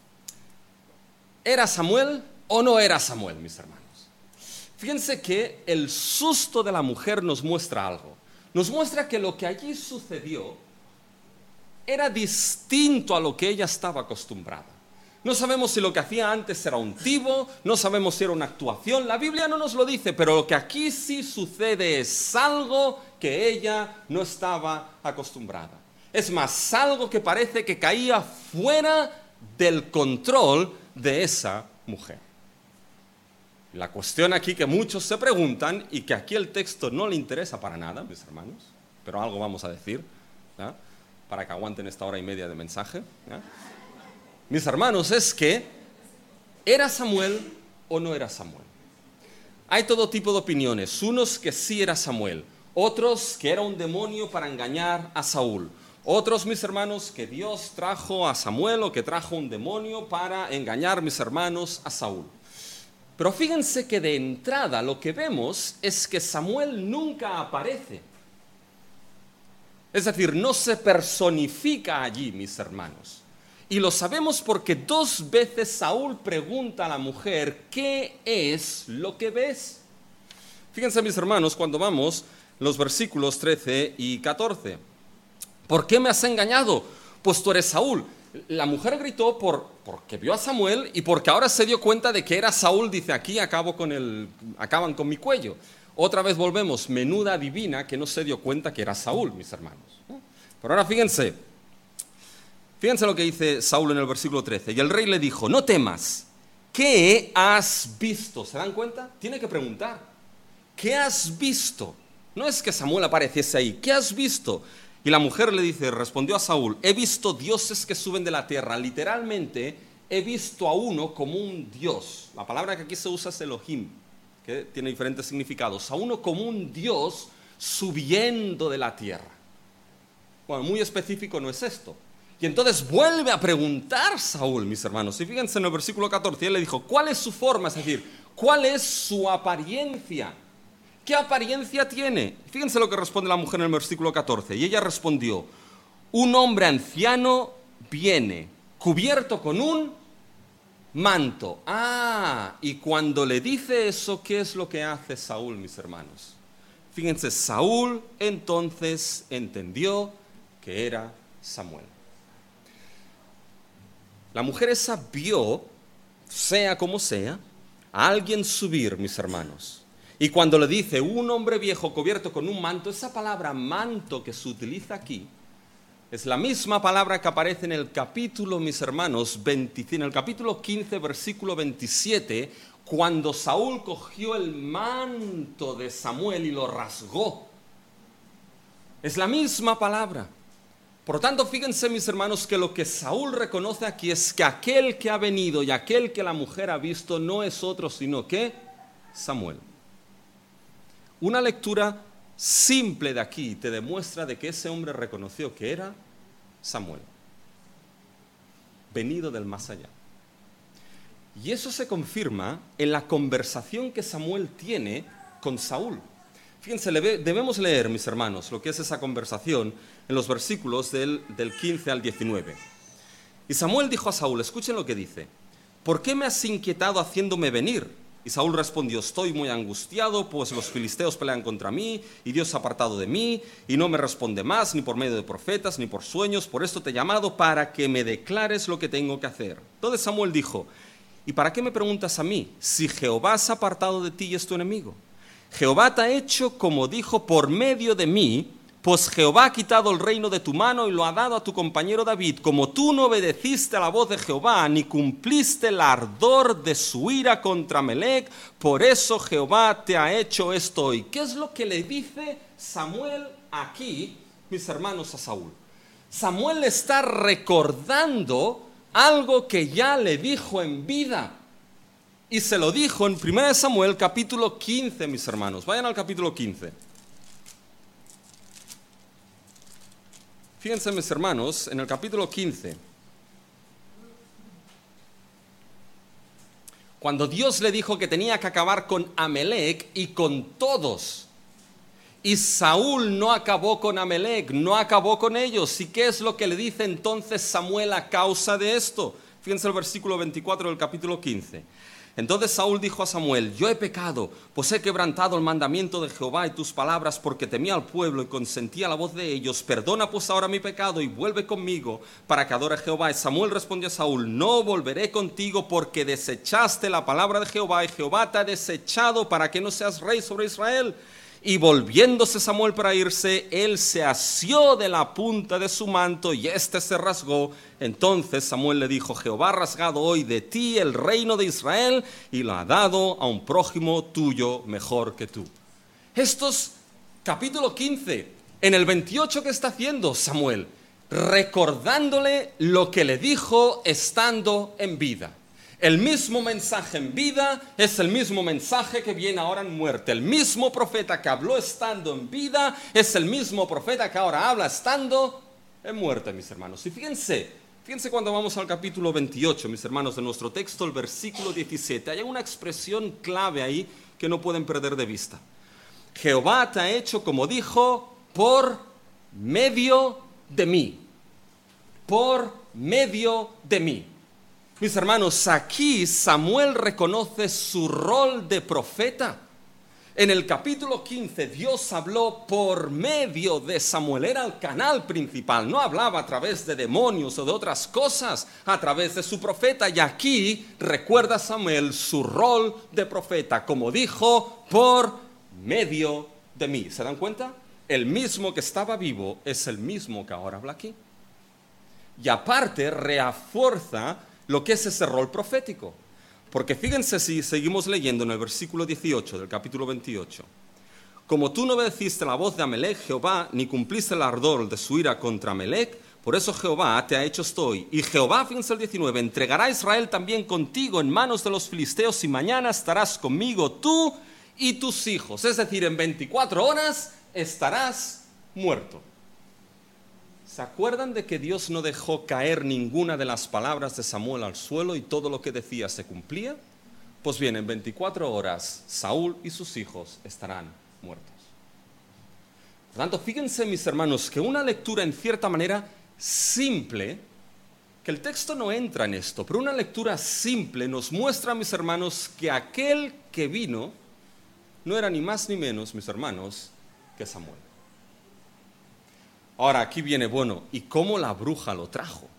¿era Samuel o no era Samuel, mis hermanos? Fíjense que el susto de la mujer nos muestra algo. Nos muestra que lo que allí sucedió era distinto a lo que ella estaba acostumbrada. No sabemos si lo que hacía antes era un tivo, no sabemos si era una actuación, la Biblia no nos lo dice, pero lo que aquí sí sucede es algo que ella no estaba acostumbrada. Es más, algo que parece que caía fuera del control de esa mujer. La cuestión aquí que muchos se preguntan y que aquí el texto no le interesa para nada, mis hermanos, pero algo vamos a decir, ¿ya?, para que aguanten esta hora y media de mensaje, ¿ya? Mis hermanos, es que ¿era Samuel o no era Samuel? Hay todo tipo de opiniones, unos que sí era Samuel, otros que era un demonio para engañar a Saúl, otros, mis hermanos, que Dios trajo a Samuel o que trajo un demonio para engañar, mis hermanos, a Saúl. Pero fíjense que de entrada lo que vemos es que Samuel nunca aparece. Es decir, no se personifica allí, mis hermanos. Y lo sabemos porque 2 veces Saúl pregunta a la mujer, ¿qué es lo que ves? Fíjense, mis hermanos, cuando vamos los versículos 13 y 14. ¿Por qué me has engañado? Pues tú eres Saúl. La mujer gritó porque vio a Samuel y porque ahora se dio cuenta de que era Saúl. Dice, aquí acaban con mi cuello. Otra vez volvemos, menuda adivina que no se dio cuenta que era Saúl, mis hermanos. Pero ahora fíjense lo que dice Saúl en el versículo 13. Y el rey le dijo, no temas, ¿qué has visto? ¿Se dan cuenta? Tiene que preguntar, ¿qué has visto? No es que Samuel apareciese ahí, ¿qué has visto? Y la mujer le dice, respondió a Saúl, he visto dioses que suben de la tierra. Literalmente, he visto a uno como un dios. La palabra que aquí se usa es Elohim, que tiene diferentes significados. A uno como un dios subiendo de la tierra. Bueno, muy específico no es esto. Y entonces vuelve a preguntar Saúl, mis hermanos. Y fíjense en el versículo 14, él le dijo, ¿cuál es su forma? Es decir, ¿cuál es su apariencia? ¿Qué apariencia tiene? Fíjense lo que responde la mujer en el versículo 14. Y ella respondió, un hombre anciano viene cubierto con un manto. Y cuando le dice eso, ¿qué es lo que hace Saúl, mis hermanos? Fíjense, Saúl entonces entendió que era Samuel. La mujer esa vio, sea como sea, a alguien subir, mis hermanos. Y cuando le dice un hombre viejo cubierto con un manto, esa palabra manto que se utiliza aquí es la misma palabra que aparece en el capítulo, mis hermanos, en el capítulo 15, versículo 27, cuando Saúl cogió el manto de Samuel y lo rasgó. Es la misma palabra. Por lo tanto, fíjense, mis hermanos, que lo que Saúl reconoce aquí es que aquel que ha venido y aquel que la mujer ha visto no es otro sino que Samuel. Una lectura simple de aquí te demuestra de que ese hombre reconoció que era Samuel, venido del más allá. Y eso se confirma en la conversación que Samuel tiene con Saúl. Fíjense, debemos leer, mis hermanos, lo que es esa conversación en los versículos del 15 al 19. Y Samuel dijo a Saúl, escuchen lo que dice, ¿por qué me has inquietado haciéndome venir? Y Saúl respondió: estoy muy angustiado, pues los filisteos pelean contra mí, y Dios se ha apartado de mí, y no me responde más, ni por medio de profetas, ni por sueños. Por esto te he llamado, para que me declares lo que tengo que hacer. Entonces Samuel dijo: ¿y para qué me preguntas a mí, si Jehová se ha apartado de ti y es tu enemigo? Jehová te ha hecho como dijo por medio de mí, pues Jehová ha quitado el reino de tu mano y lo ha dado a tu compañero David. Como tú no obedeciste a la voz de Jehová, ni cumpliste el ardor de su ira contra Amalec, por eso Jehová te ha hecho esto hoy. ¿Qué es lo que le dice Samuel aquí, mis hermanos, a Saúl? Samuel le está recordando algo que ya le dijo en vida. Y se lo dijo en 1 Samuel capítulo 15, mis hermanos. Vayan al capítulo 15. Fíjense, mis hermanos, en el capítulo 15, cuando Dios le dijo que tenía que acabar con Amalec y con todos, y Saúl no acabó con Amalec, no acabó con ellos. ¿Y qué es lo que le dice entonces Samuel a causa de esto? Fíjense el versículo 24 del capítulo 15. Entonces Saúl dijo a Samuel: yo he pecado, pues he quebrantado el mandamiento de Jehová y tus palabras, porque temía al pueblo y consentía la voz de ellos. Perdona pues ahora mi pecado y vuelve conmigo para que adore a Jehová. Y Samuel respondió a Saúl: no volveré contigo, porque desechaste la palabra de Jehová, y Jehová te ha desechado para que no seas rey sobre Israel. Y volviéndose Samuel para irse, él se asió de la punta de su manto y éste se rasgó. Entonces Samuel le dijo: Jehová ha rasgado hoy de ti el reino de Israel y lo ha dado a un prójimo tuyo mejor que tú. Esto es capítulo 15. En el 28, ¿qué está haciendo Samuel? Recordándole lo que le dijo estando en vida. El mismo mensaje en vida es el mismo mensaje que viene ahora en muerte. El mismo profeta que habló estando en vida es el mismo profeta que ahora habla estando en muerte, mis hermanos. Y fíjense cuando vamos al capítulo 28, mis hermanos, de nuestro texto, el versículo 17. Hay una expresión clave ahí que no pueden perder de vista. Jehová te ha hecho, como dijo, por medio de mí. Por medio de mí. Mis hermanos, aquí Samuel reconoce su rol de profeta. En el capítulo 15 Dios habló por medio de Samuel, era el canal principal, no hablaba a través de demonios o de otras cosas, a través de su profeta. Y aquí recuerda Samuel su rol de profeta, como dijo, por medio de mí. ¿Se dan cuenta? El mismo que estaba vivo es el mismo que ahora habla aquí. Y aparte refuerza lo que es ese rol profético. Porque fíjense, si seguimos leyendo en el versículo 18 del capítulo 28. Como tú no obedeciste la voz de Amalec, Jehová, ni cumpliste el ardor de su ira contra Amalec, por eso Jehová te ha hecho esto hoy. Y Jehová, fíjense el 19, entregará a Israel también contigo en manos de los filisteos, y mañana estarás conmigo tú y tus hijos. Es decir, en 24 horas estarás muerto. ¿Se acuerdan de que Dios no dejó caer ninguna de las palabras de Samuel al suelo y todo lo que decía se cumplía? Pues bien, en 24 horas Saúl y sus hijos estarán muertos. Por tanto, fíjense, mis hermanos, que una lectura en cierta manera simple, que el texto no entra en esto, pero una lectura simple nos muestra, mis hermanos, que aquel que vino no era ni más ni menos, mis hermanos, que Samuel. Ahora, aquí viene, bueno, ¿y cómo la bruja lo trajo?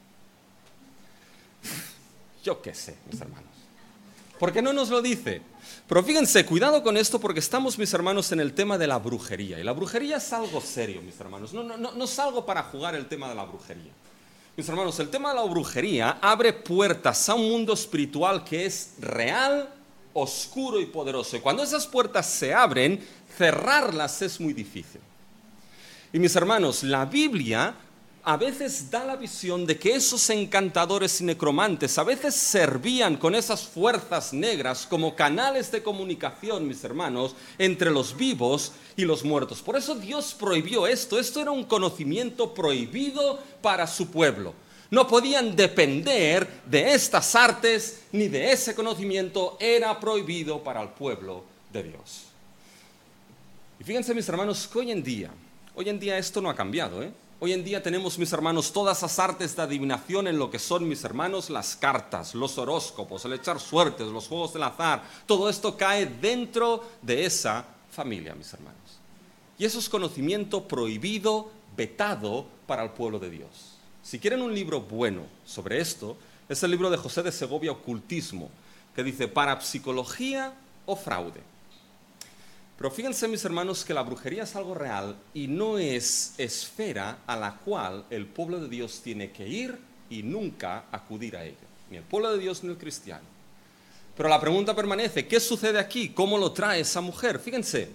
Yo qué sé, mis hermanos. ¿Por qué no nos lo dice? Pero fíjense, cuidado con esto, porque estamos, mis hermanos, en el tema de la brujería. Y la brujería es algo serio, mis hermanos. No es algo para jugar el tema de la brujería. Mis hermanos, el tema de la brujería abre puertas a un mundo espiritual que es real, oscuro y poderoso. Y cuando esas puertas se abren, cerrarlas es muy difícil. Y mis hermanos, la Biblia a veces da la visión de que esos encantadores y necromantes a veces servían con esas fuerzas negras como canales de comunicación, mis hermanos, entre los vivos y los muertos. Por eso Dios prohibió esto. Esto era un conocimiento prohibido para su pueblo. No podían depender de estas artes ni de ese conocimiento. Era prohibido para el pueblo de Dios. Y fíjense, mis hermanos, que hoy en día esto no ha cambiado, Hoy en día tenemos, mis hermanos, todas esas artes de adivinación en lo que son, mis hermanos, las cartas, los horóscopos, el echar suertes, los juegos del azar. Todo esto cae dentro de esa familia, mis hermanos. Y eso es conocimiento prohibido, vetado para el pueblo de Dios. Si quieren un libro bueno sobre esto, es el libro de José de Segovia, Ocultismo, que dice parapsicología o fraude. Pero fíjense, mis hermanos, que la brujería es algo real y no es esfera a la cual el pueblo de Dios tiene que ir y nunca acudir a ella. Ni el pueblo de Dios ni el cristiano. Pero la pregunta permanece, ¿qué sucede aquí? ¿Cómo lo trae esa mujer? Fíjense,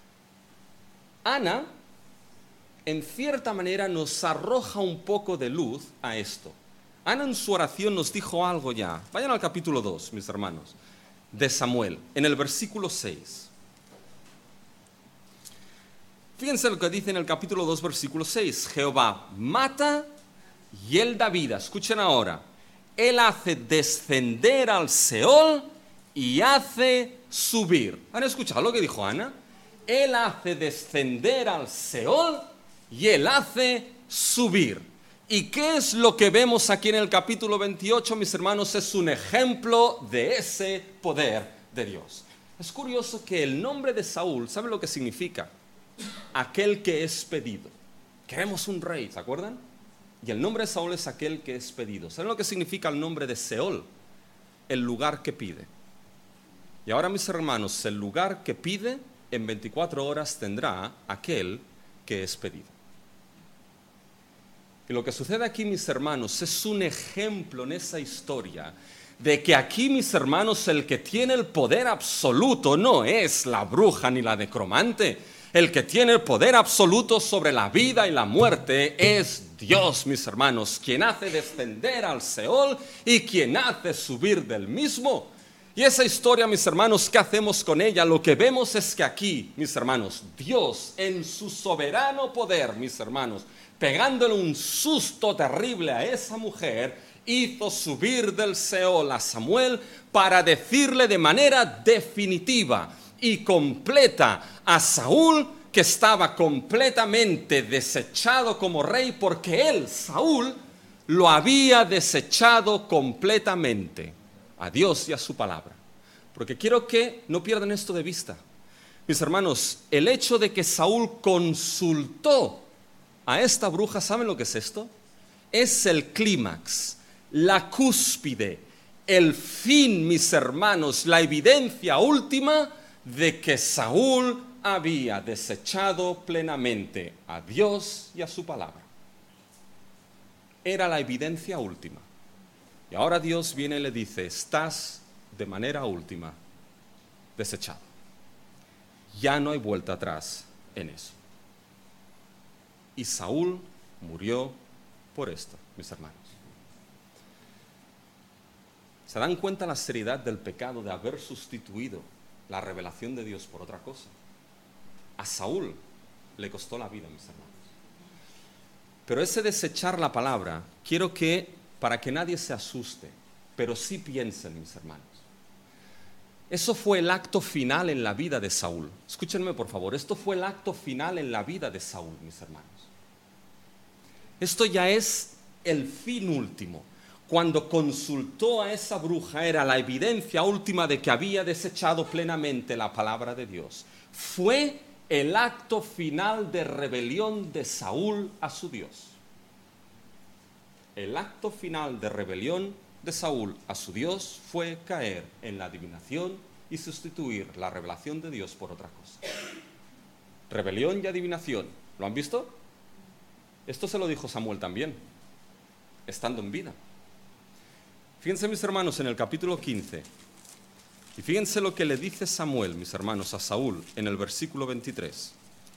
Ana, en cierta manera, nos arroja un poco de luz a esto. Ana en su oración nos dijo algo ya. Vayan al capítulo 2, mis hermanos, de Samuel, en el versículo 6. Fíjense lo que dice en el capítulo 2, versículo 6. Jehová mata y él da vida. Escuchen ahora. Él hace descender al Seol y hace subir. ¿Han escuchado lo que dijo Ana? Él hace descender al Seol y él hace subir. ¿Y qué es lo que vemos aquí en el capítulo 28, mis hermanos? Es un ejemplo de ese poder de Dios. Es curioso que el nombre de Saúl, ¿saben lo que significa? Aquel que es pedido. Queremos un rey, ¿se acuerdan? Y el nombre de Saúl es aquel que es pedido. ¿Saben lo que significa el nombre de Seol? El lugar que pide. Y ahora, mis hermanos, el lugar que pide, en 24 horas tendrá aquel que es pedido. Y lo que sucede aquí, mis hermanos, es un ejemplo en esa historia de que aquí, mis hermanos, el que tiene el poder absoluto no es la bruja ni la necromante. El que tiene el poder absoluto sobre la vida y la muerte es Dios, mis hermanos, quien hace descender al Seol y quien hace subir del mismo. Y esa historia, mis hermanos, ¿qué hacemos con ella? Lo que vemos es que aquí, mis hermanos, Dios en su soberano poder, mis hermanos, pegándole un susto terrible a esa mujer, hizo subir del Seol a Samuel para decirle de manera definitiva y completa a Saúl, que estaba completamente desechado como rey, porque él, Saúl, lo había desechado completamente a Dios y a su palabra. Porque quiero que no pierdan esto de vista. Mis hermanos, el hecho de que Saúl consultó a esta bruja, ¿saben lo que es esto? Es el clímax, la cúspide, el fin, mis hermanos, la evidencia última de que Saúl había desechado plenamente a Dios y a su palabra. Era la evidencia última. Y ahora Dios viene y le dice, estás de manera última desechado. Ya no hay vuelta atrás en eso. Y Saúl murió por esto, mis hermanos. ¿Se dan cuenta la seriedad del pecado de haber sustituido la revelación de Dios por otra cosa? A Saúl le costó la vida, mis hermanos. Pero ese desechar la palabra, quiero que, para que nadie se asuste, pero sí piensen, mis hermanos. Eso fue el acto final en la vida de Saúl. Escúchenme, por favor, esto fue el acto final en la vida de Saúl, mis hermanos. Esto ya es el fin último. Cuando consultó a esa bruja era la evidencia última de que había desechado plenamente la palabra de Dios. Fue el acto final de rebelión de Saúl a su Dios. El acto final de rebelión de Saúl a su Dios fue caer en la adivinación y sustituir la revelación de Dios por otra cosa. Rebelión y adivinación. ¿Lo han visto? Esto se lo dijo Samuel también, estando en vida. Fíjense, mis hermanos, en el capítulo 15. Y fíjense lo que le dice Samuel, mis hermanos, a Saúl en el versículo 23.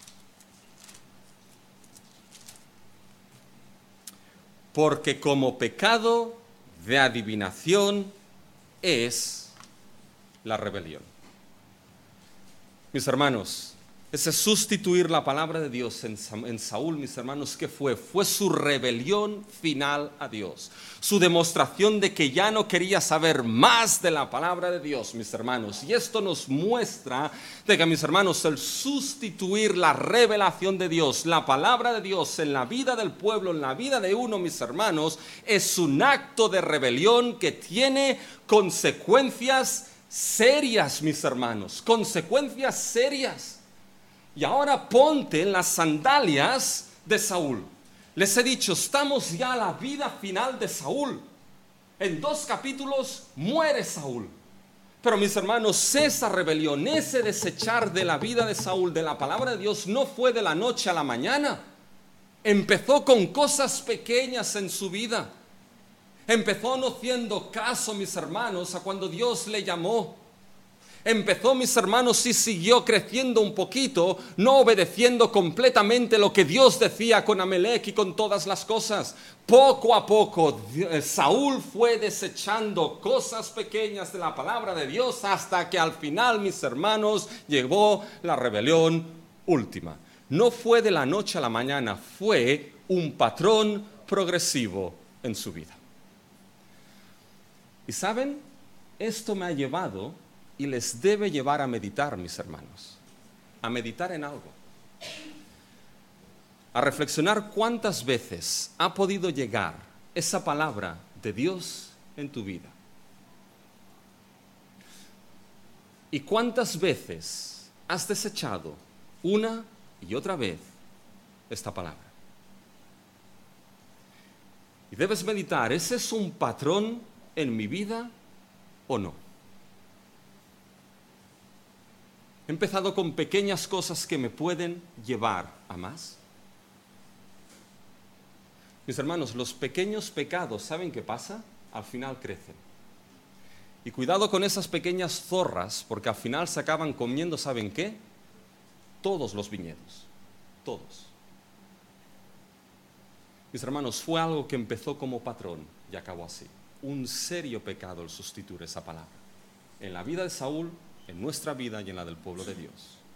Porque como pecado de adivinación es la rebelión. Mis hermanos, ese sustituir la palabra de Dios en Saúl, mis hermanos, ¿qué fue? Fue su rebelión final a Dios, su demostración de que ya no quería saber más de la palabra de Dios, mis hermanos. Y esto nos muestra de que, mis hermanos, el sustituir la revelación de Dios, la palabra de Dios en la vida del pueblo, en la vida de uno, mis hermanos, es un acto de rebelión que tiene consecuencias serias, mis hermanos, consecuencias serias. Y ahora ponte en las sandalias de Saúl. Les he dicho, estamos ya a la vida final de Saúl. En 2 capítulos muere Saúl. Pero mis hermanos, esa rebelión, ese desechar de la vida de Saúl, de la palabra de Dios, no fue de la noche a la mañana. Empezó con cosas pequeñas en su vida. Empezó no haciendo caso, mis hermanos, a cuando Dios le llamó. Empezó, mis hermanos, y siguió creciendo un poquito, no obedeciendo completamente lo que Dios decía con Amalec y con todas las cosas. Poco a poco, Saúl fue desechando cosas pequeñas de la palabra de Dios hasta que al final, mis hermanos, llegó la rebelión última. No fue de la noche a la mañana, fue un patrón progresivo en su vida. Y ¿saben? Esto me ha llevado y les debe llevar a meditar, mis hermanos, a meditar en algo, a reflexionar cuántas veces ha podido llegar esa palabra de Dios en tu vida y cuántas veces has desechado una y otra vez esta palabra. Y debes meditar, ¿ese es un patrón en mi vida o no? He empezado con pequeñas cosas que me pueden llevar a más. Mis hermanos, los pequeños pecados, ¿saben qué pasa? Al final crecen. Y cuidado con esas pequeñas zorras, porque al final se acaban comiendo, ¿saben qué? Todos los viñedos. Todos. Mis hermanos, fue algo que empezó como patrón y acabó así. Un serio pecado el sustituir esa palabra. En la vida de Saúl, en nuestra vida y en la del pueblo de Dios.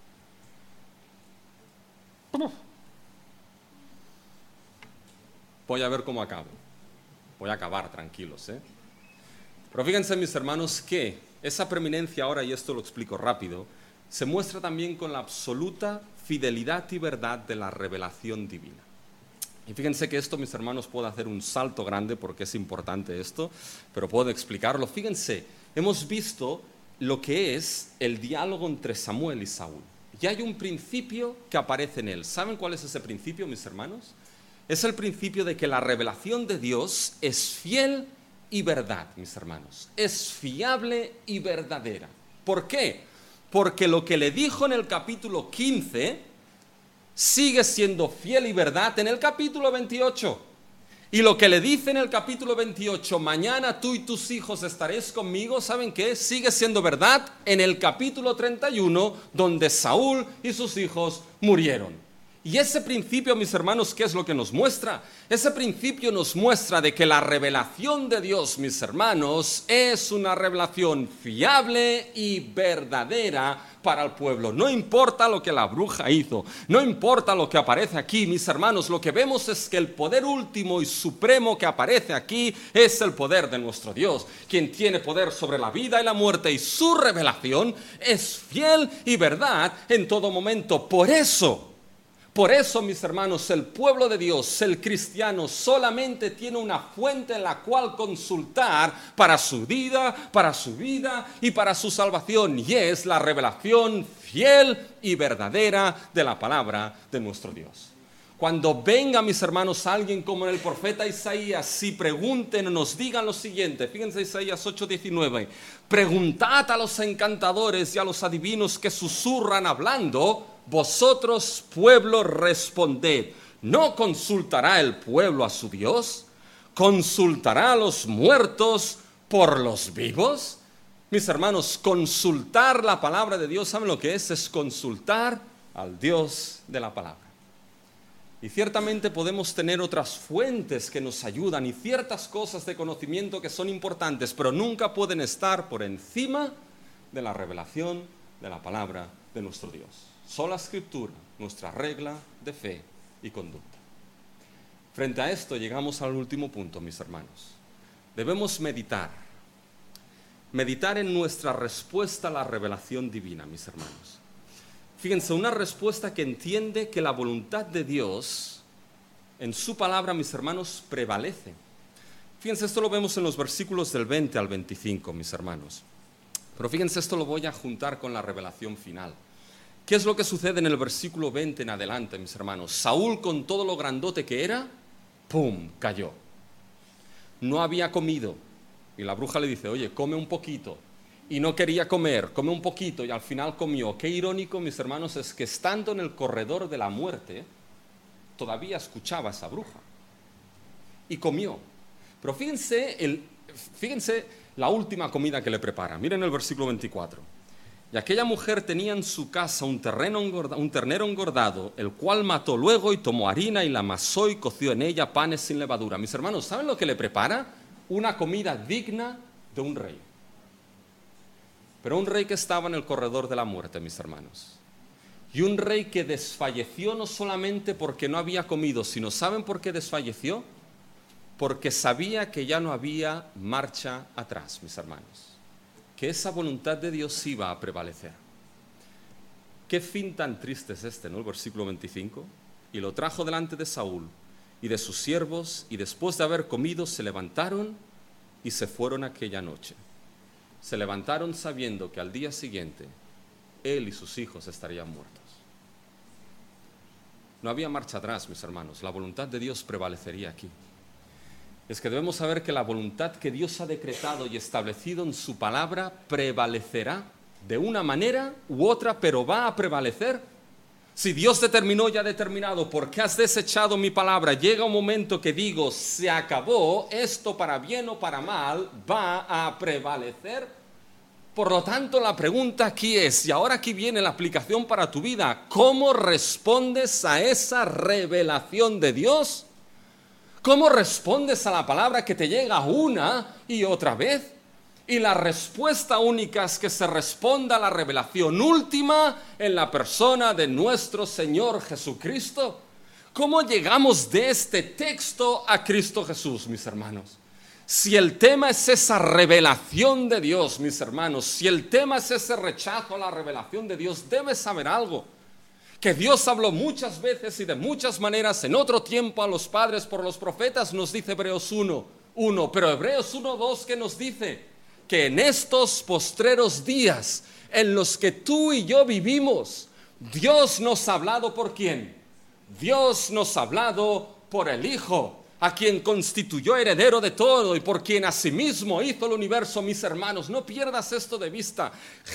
Voy a ver cómo acabo. Voy a acabar, tranquilos, ¿eh? Pero fíjense, mis hermanos, que esa preeminencia ahora, y esto lo explico rápido, se muestra también con la absoluta fidelidad y verdad de la revelación divina. Y fíjense que esto, mis hermanos, puede hacer un salto grande porque es importante esto, pero puedo explicarlo. Fíjense, hemos visto lo que es el diálogo entre Samuel y Saúl. Y hay un principio que aparece en él. ¿Saben cuál es ese principio, mis hermanos? Es el principio de que la revelación de Dios es fiel y verdad, mis hermanos. Es fiable y verdadera. ¿Por qué? Porque lo que le dijo en el capítulo 15 sigue siendo fiel y verdad en el capítulo 28. Y lo que le dice en el capítulo 28, mañana tú y tus hijos estaréis conmigo, ¿saben qué? Sigue siendo verdad en el capítulo 31, donde Saúl y sus hijos murieron. Y ese principio, mis hermanos, ¿qué es lo que nos muestra? Ese principio nos muestra de que la revelación de Dios, mis hermanos, es una revelación fiable y verdadera para el pueblo. No importa lo que la bruja hizo, no importa lo que aparece aquí, mis hermanos, lo que vemos es que el poder último y supremo que aparece aquí es el poder de nuestro Dios, quien tiene poder sobre la vida y la muerte, y su revelación es fiel y verdad en todo momento. Por eso, mis hermanos, el pueblo de Dios, el cristiano, solamente tiene una fuente en la cual consultar para su vida y para su salvación, y es la revelación fiel y verdadera de la palabra de nuestro Dios. Cuando venga, mis hermanos, alguien como el profeta Isaías, si pregunten o nos digan lo siguiente, fíjense Isaías 8:19, preguntad a los encantadores y a los adivinos que susurran hablando, vosotros, pueblo, responded. ¿No consultará el pueblo a su Dios? ¿Consultará a los muertos por los vivos? Mis hermanos, consultar la palabra de Dios, ¿saben lo que es? Es consultar al Dios de la palabra. Y ciertamente podemos tener otras fuentes que nos ayudan y ciertas cosas de conocimiento que son importantes, pero nunca pueden estar por encima de la revelación de la palabra de nuestro Dios. Sola Escritura, nuestra regla de fe y conducta. Frente a esto llegamos al último punto, mis hermanos. Debemos meditar en nuestra respuesta a la revelación divina, mis hermanos. Fíjense, una respuesta que entiende que la voluntad de Dios en su palabra, mis hermanos, prevalece. Fíjense, esto lo vemos en los versículos del 20 al 25, mis hermanos. Pero fíjense, esto lo voy a juntar con la revelación final. ¿Qué es lo que sucede en el versículo 20 en adelante, mis hermanos? Saúl, con todo lo grandote que era, ¡pum!, cayó. No había comido. Y la bruja le dice, oye, come un poquito. Y no quería comer, come un poquito, y al final comió. Qué irónico, mis hermanos, es que estando en el corredor de la muerte, todavía escuchaba a esa bruja. Y comió. Pero fíjense la última comida que le prepara. Miren el versículo 24. Y aquella mujer tenía en su casa un ternero engordado, el cual mató luego y tomó harina y la amasó y coció en ella panes sin levadura. Mis hermanos, ¿saben lo que le prepara? Una comida digna de un rey. Pero un rey que estaba en el corredor de la muerte, mis hermanos. Y un rey que desfalleció no solamente porque no había comido, sino ¿saben por qué desfalleció? Porque sabía que ya no había marcha atrás, mis hermanos. Que esa voluntad de Dios iba a prevalecer. Qué fin tan triste es este, ¿no? El versículo 25. Y lo trajo delante de Saúl y de sus siervos, y después de haber comido se levantaron y se fueron aquella noche. Se levantaron sabiendo que al día siguiente él y sus hijos estarían muertos. No había marcha atrás, mis hermanos. La voluntad de Dios prevalecería aquí. Es que debemos saber que la voluntad que Dios ha decretado y establecido en su palabra prevalecerá de una manera u otra, pero va a prevalecer. Si Dios determinó y ha determinado, ¿por qué has desechado mi palabra? Llega un momento que digo, se acabó, esto para bien o para mal va a prevalecer. Por lo tanto, la pregunta aquí es, y ahora aquí viene la aplicación para tu vida, ¿cómo respondes a esa revelación de Dios? ¿Cómo respondes a la palabra que te llega una y otra vez? Y la respuesta única es que se responda a la revelación última en la persona de nuestro Señor Jesucristo. ¿Cómo llegamos de este texto a Cristo Jesús, mis hermanos? Si el tema es esa revelación de Dios, mis hermanos, si el tema es ese rechazo a la revelación de Dios, debes saber algo. Que Dios habló muchas veces y de muchas maneras en otro tiempo a los padres por los profetas, nos dice Hebreos 1:1, pero Hebreos 1:2, ¿qué nos dice? Que en estos postreros días en los que tú y yo vivimos, Dios nos ha hablado ¿por quién? Dios nos ha hablado por el Hijo, a quien constituyó heredero de todo y por quien asimismo hizo el universo. Mis hermanos, no pierdas esto de vista.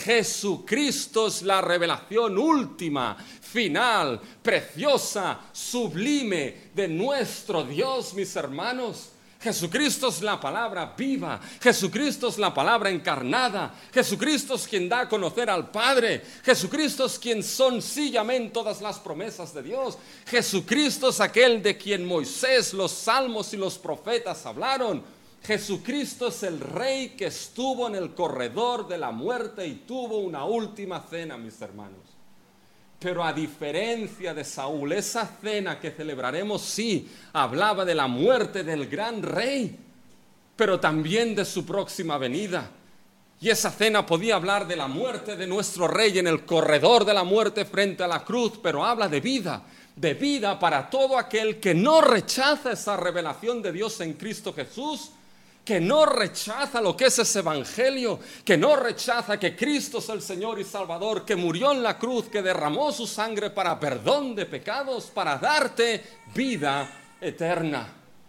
Jesucristo es la revelación última, final, preciosa, sublime de nuestro Dios, mis hermanos. Jesucristo es la palabra viva, Jesucristo es la palabra encarnada, Jesucristo es quien da a conocer al Padre, Jesucristo es quien son sí y amén todas las promesas de Dios, Jesucristo es aquel de quien Moisés, los salmos y los profetas hablaron, Jesucristo es el Rey que estuvo en el corredor de la muerte y tuvo una última cena, mis hermanos. Pero a diferencia de Saúl, esa cena que celebraremos sí hablaba de la muerte del gran rey, pero también de su próxima venida. Y esa cena podía hablar de la muerte de nuestro rey en el corredor de la muerte frente a la cruz, pero habla de vida para todo aquel que no rechaza esa revelación de Dios en Cristo Jesús, que no rechaza lo que es ese evangelio, que no rechaza que Cristo es el Señor y Salvador, que murió en la cruz, que derramó su sangre para perdón de pecados, para darte vida eterna.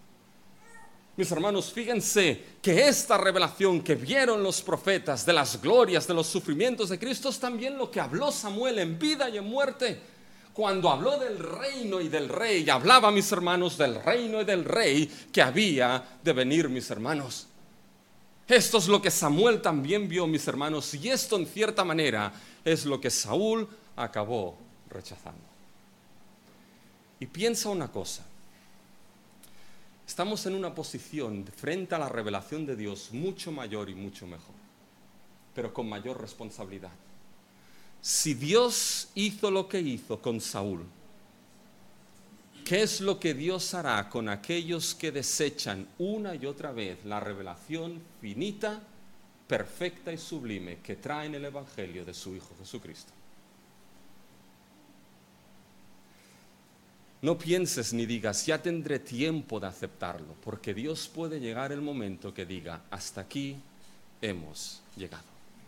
Mis hermanos, fíjense que esta revelación que vieron los profetas de las glorias, de los sufrimientos de Cristo, es también lo que habló Samuel en vida y en muerte. Cuando habló del reino y del rey, hablaba, mis hermanos, del reino y del rey que había de venir, mis hermanos. Esto es lo que Samuel también vio, mis hermanos, y esto en cierta manera es lo que Saúl acabó rechazando. Y piensa una cosa, estamos en una posición frente a la revelación de Dios mucho mayor y mucho mejor, pero con mayor responsabilidad. Si Dios hizo lo que hizo con Saúl, ¿qué es lo que Dios hará con aquellos que desechan una y otra vez la revelación finita, perfecta y sublime que trae en el Evangelio de su Hijo Jesucristo? No pienses ni digas, ya tendré tiempo de aceptarlo, porque Dios puede llegar el momento que diga, hasta aquí hemos llegado.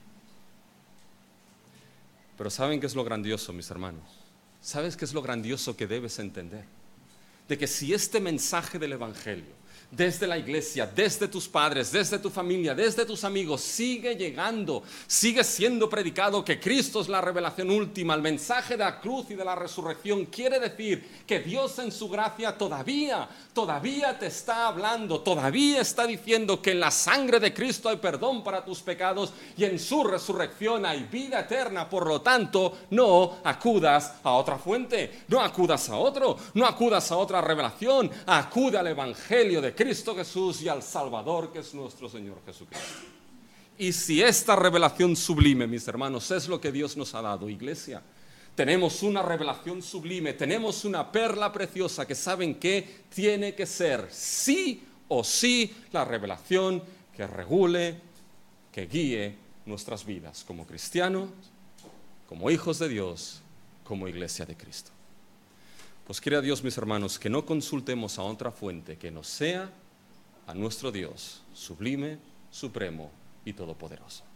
Pero ¿saben qué es lo grandioso, mis hermanos? ¿Sabes qué es lo grandioso que debes entender? De que si este mensaje del Evangelio, desde la iglesia, desde tus padres, desde tu familia, desde tus amigos, sigue llegando, sigue siendo predicado, que Cristo es la revelación última, el mensaje de la cruz y de la resurrección, quiere decir que Dios en su gracia todavía te está hablando, todavía está diciendo que en la sangre de Cristo hay perdón para tus pecados y en su resurrección hay vida eterna. Por lo tanto, no acudas a otra fuente, no acudas a otro, no acudas a otra revelación, acude al Evangelio de Cristo Jesús y al Salvador, que es nuestro Señor Jesucristo. Y si esta revelación sublime, mis hermanos, es lo que Dios nos ha dado, iglesia, tenemos una revelación sublime, tenemos una perla preciosa que saben que tiene que ser sí o sí la revelación que regule, que guíe nuestras vidas como cristianos, como hijos de Dios, como iglesia de Cristo. Pues quiera Dios, mis hermanos, que no consultemos a otra fuente que no sea a nuestro Dios sublime, supremo y todopoderoso.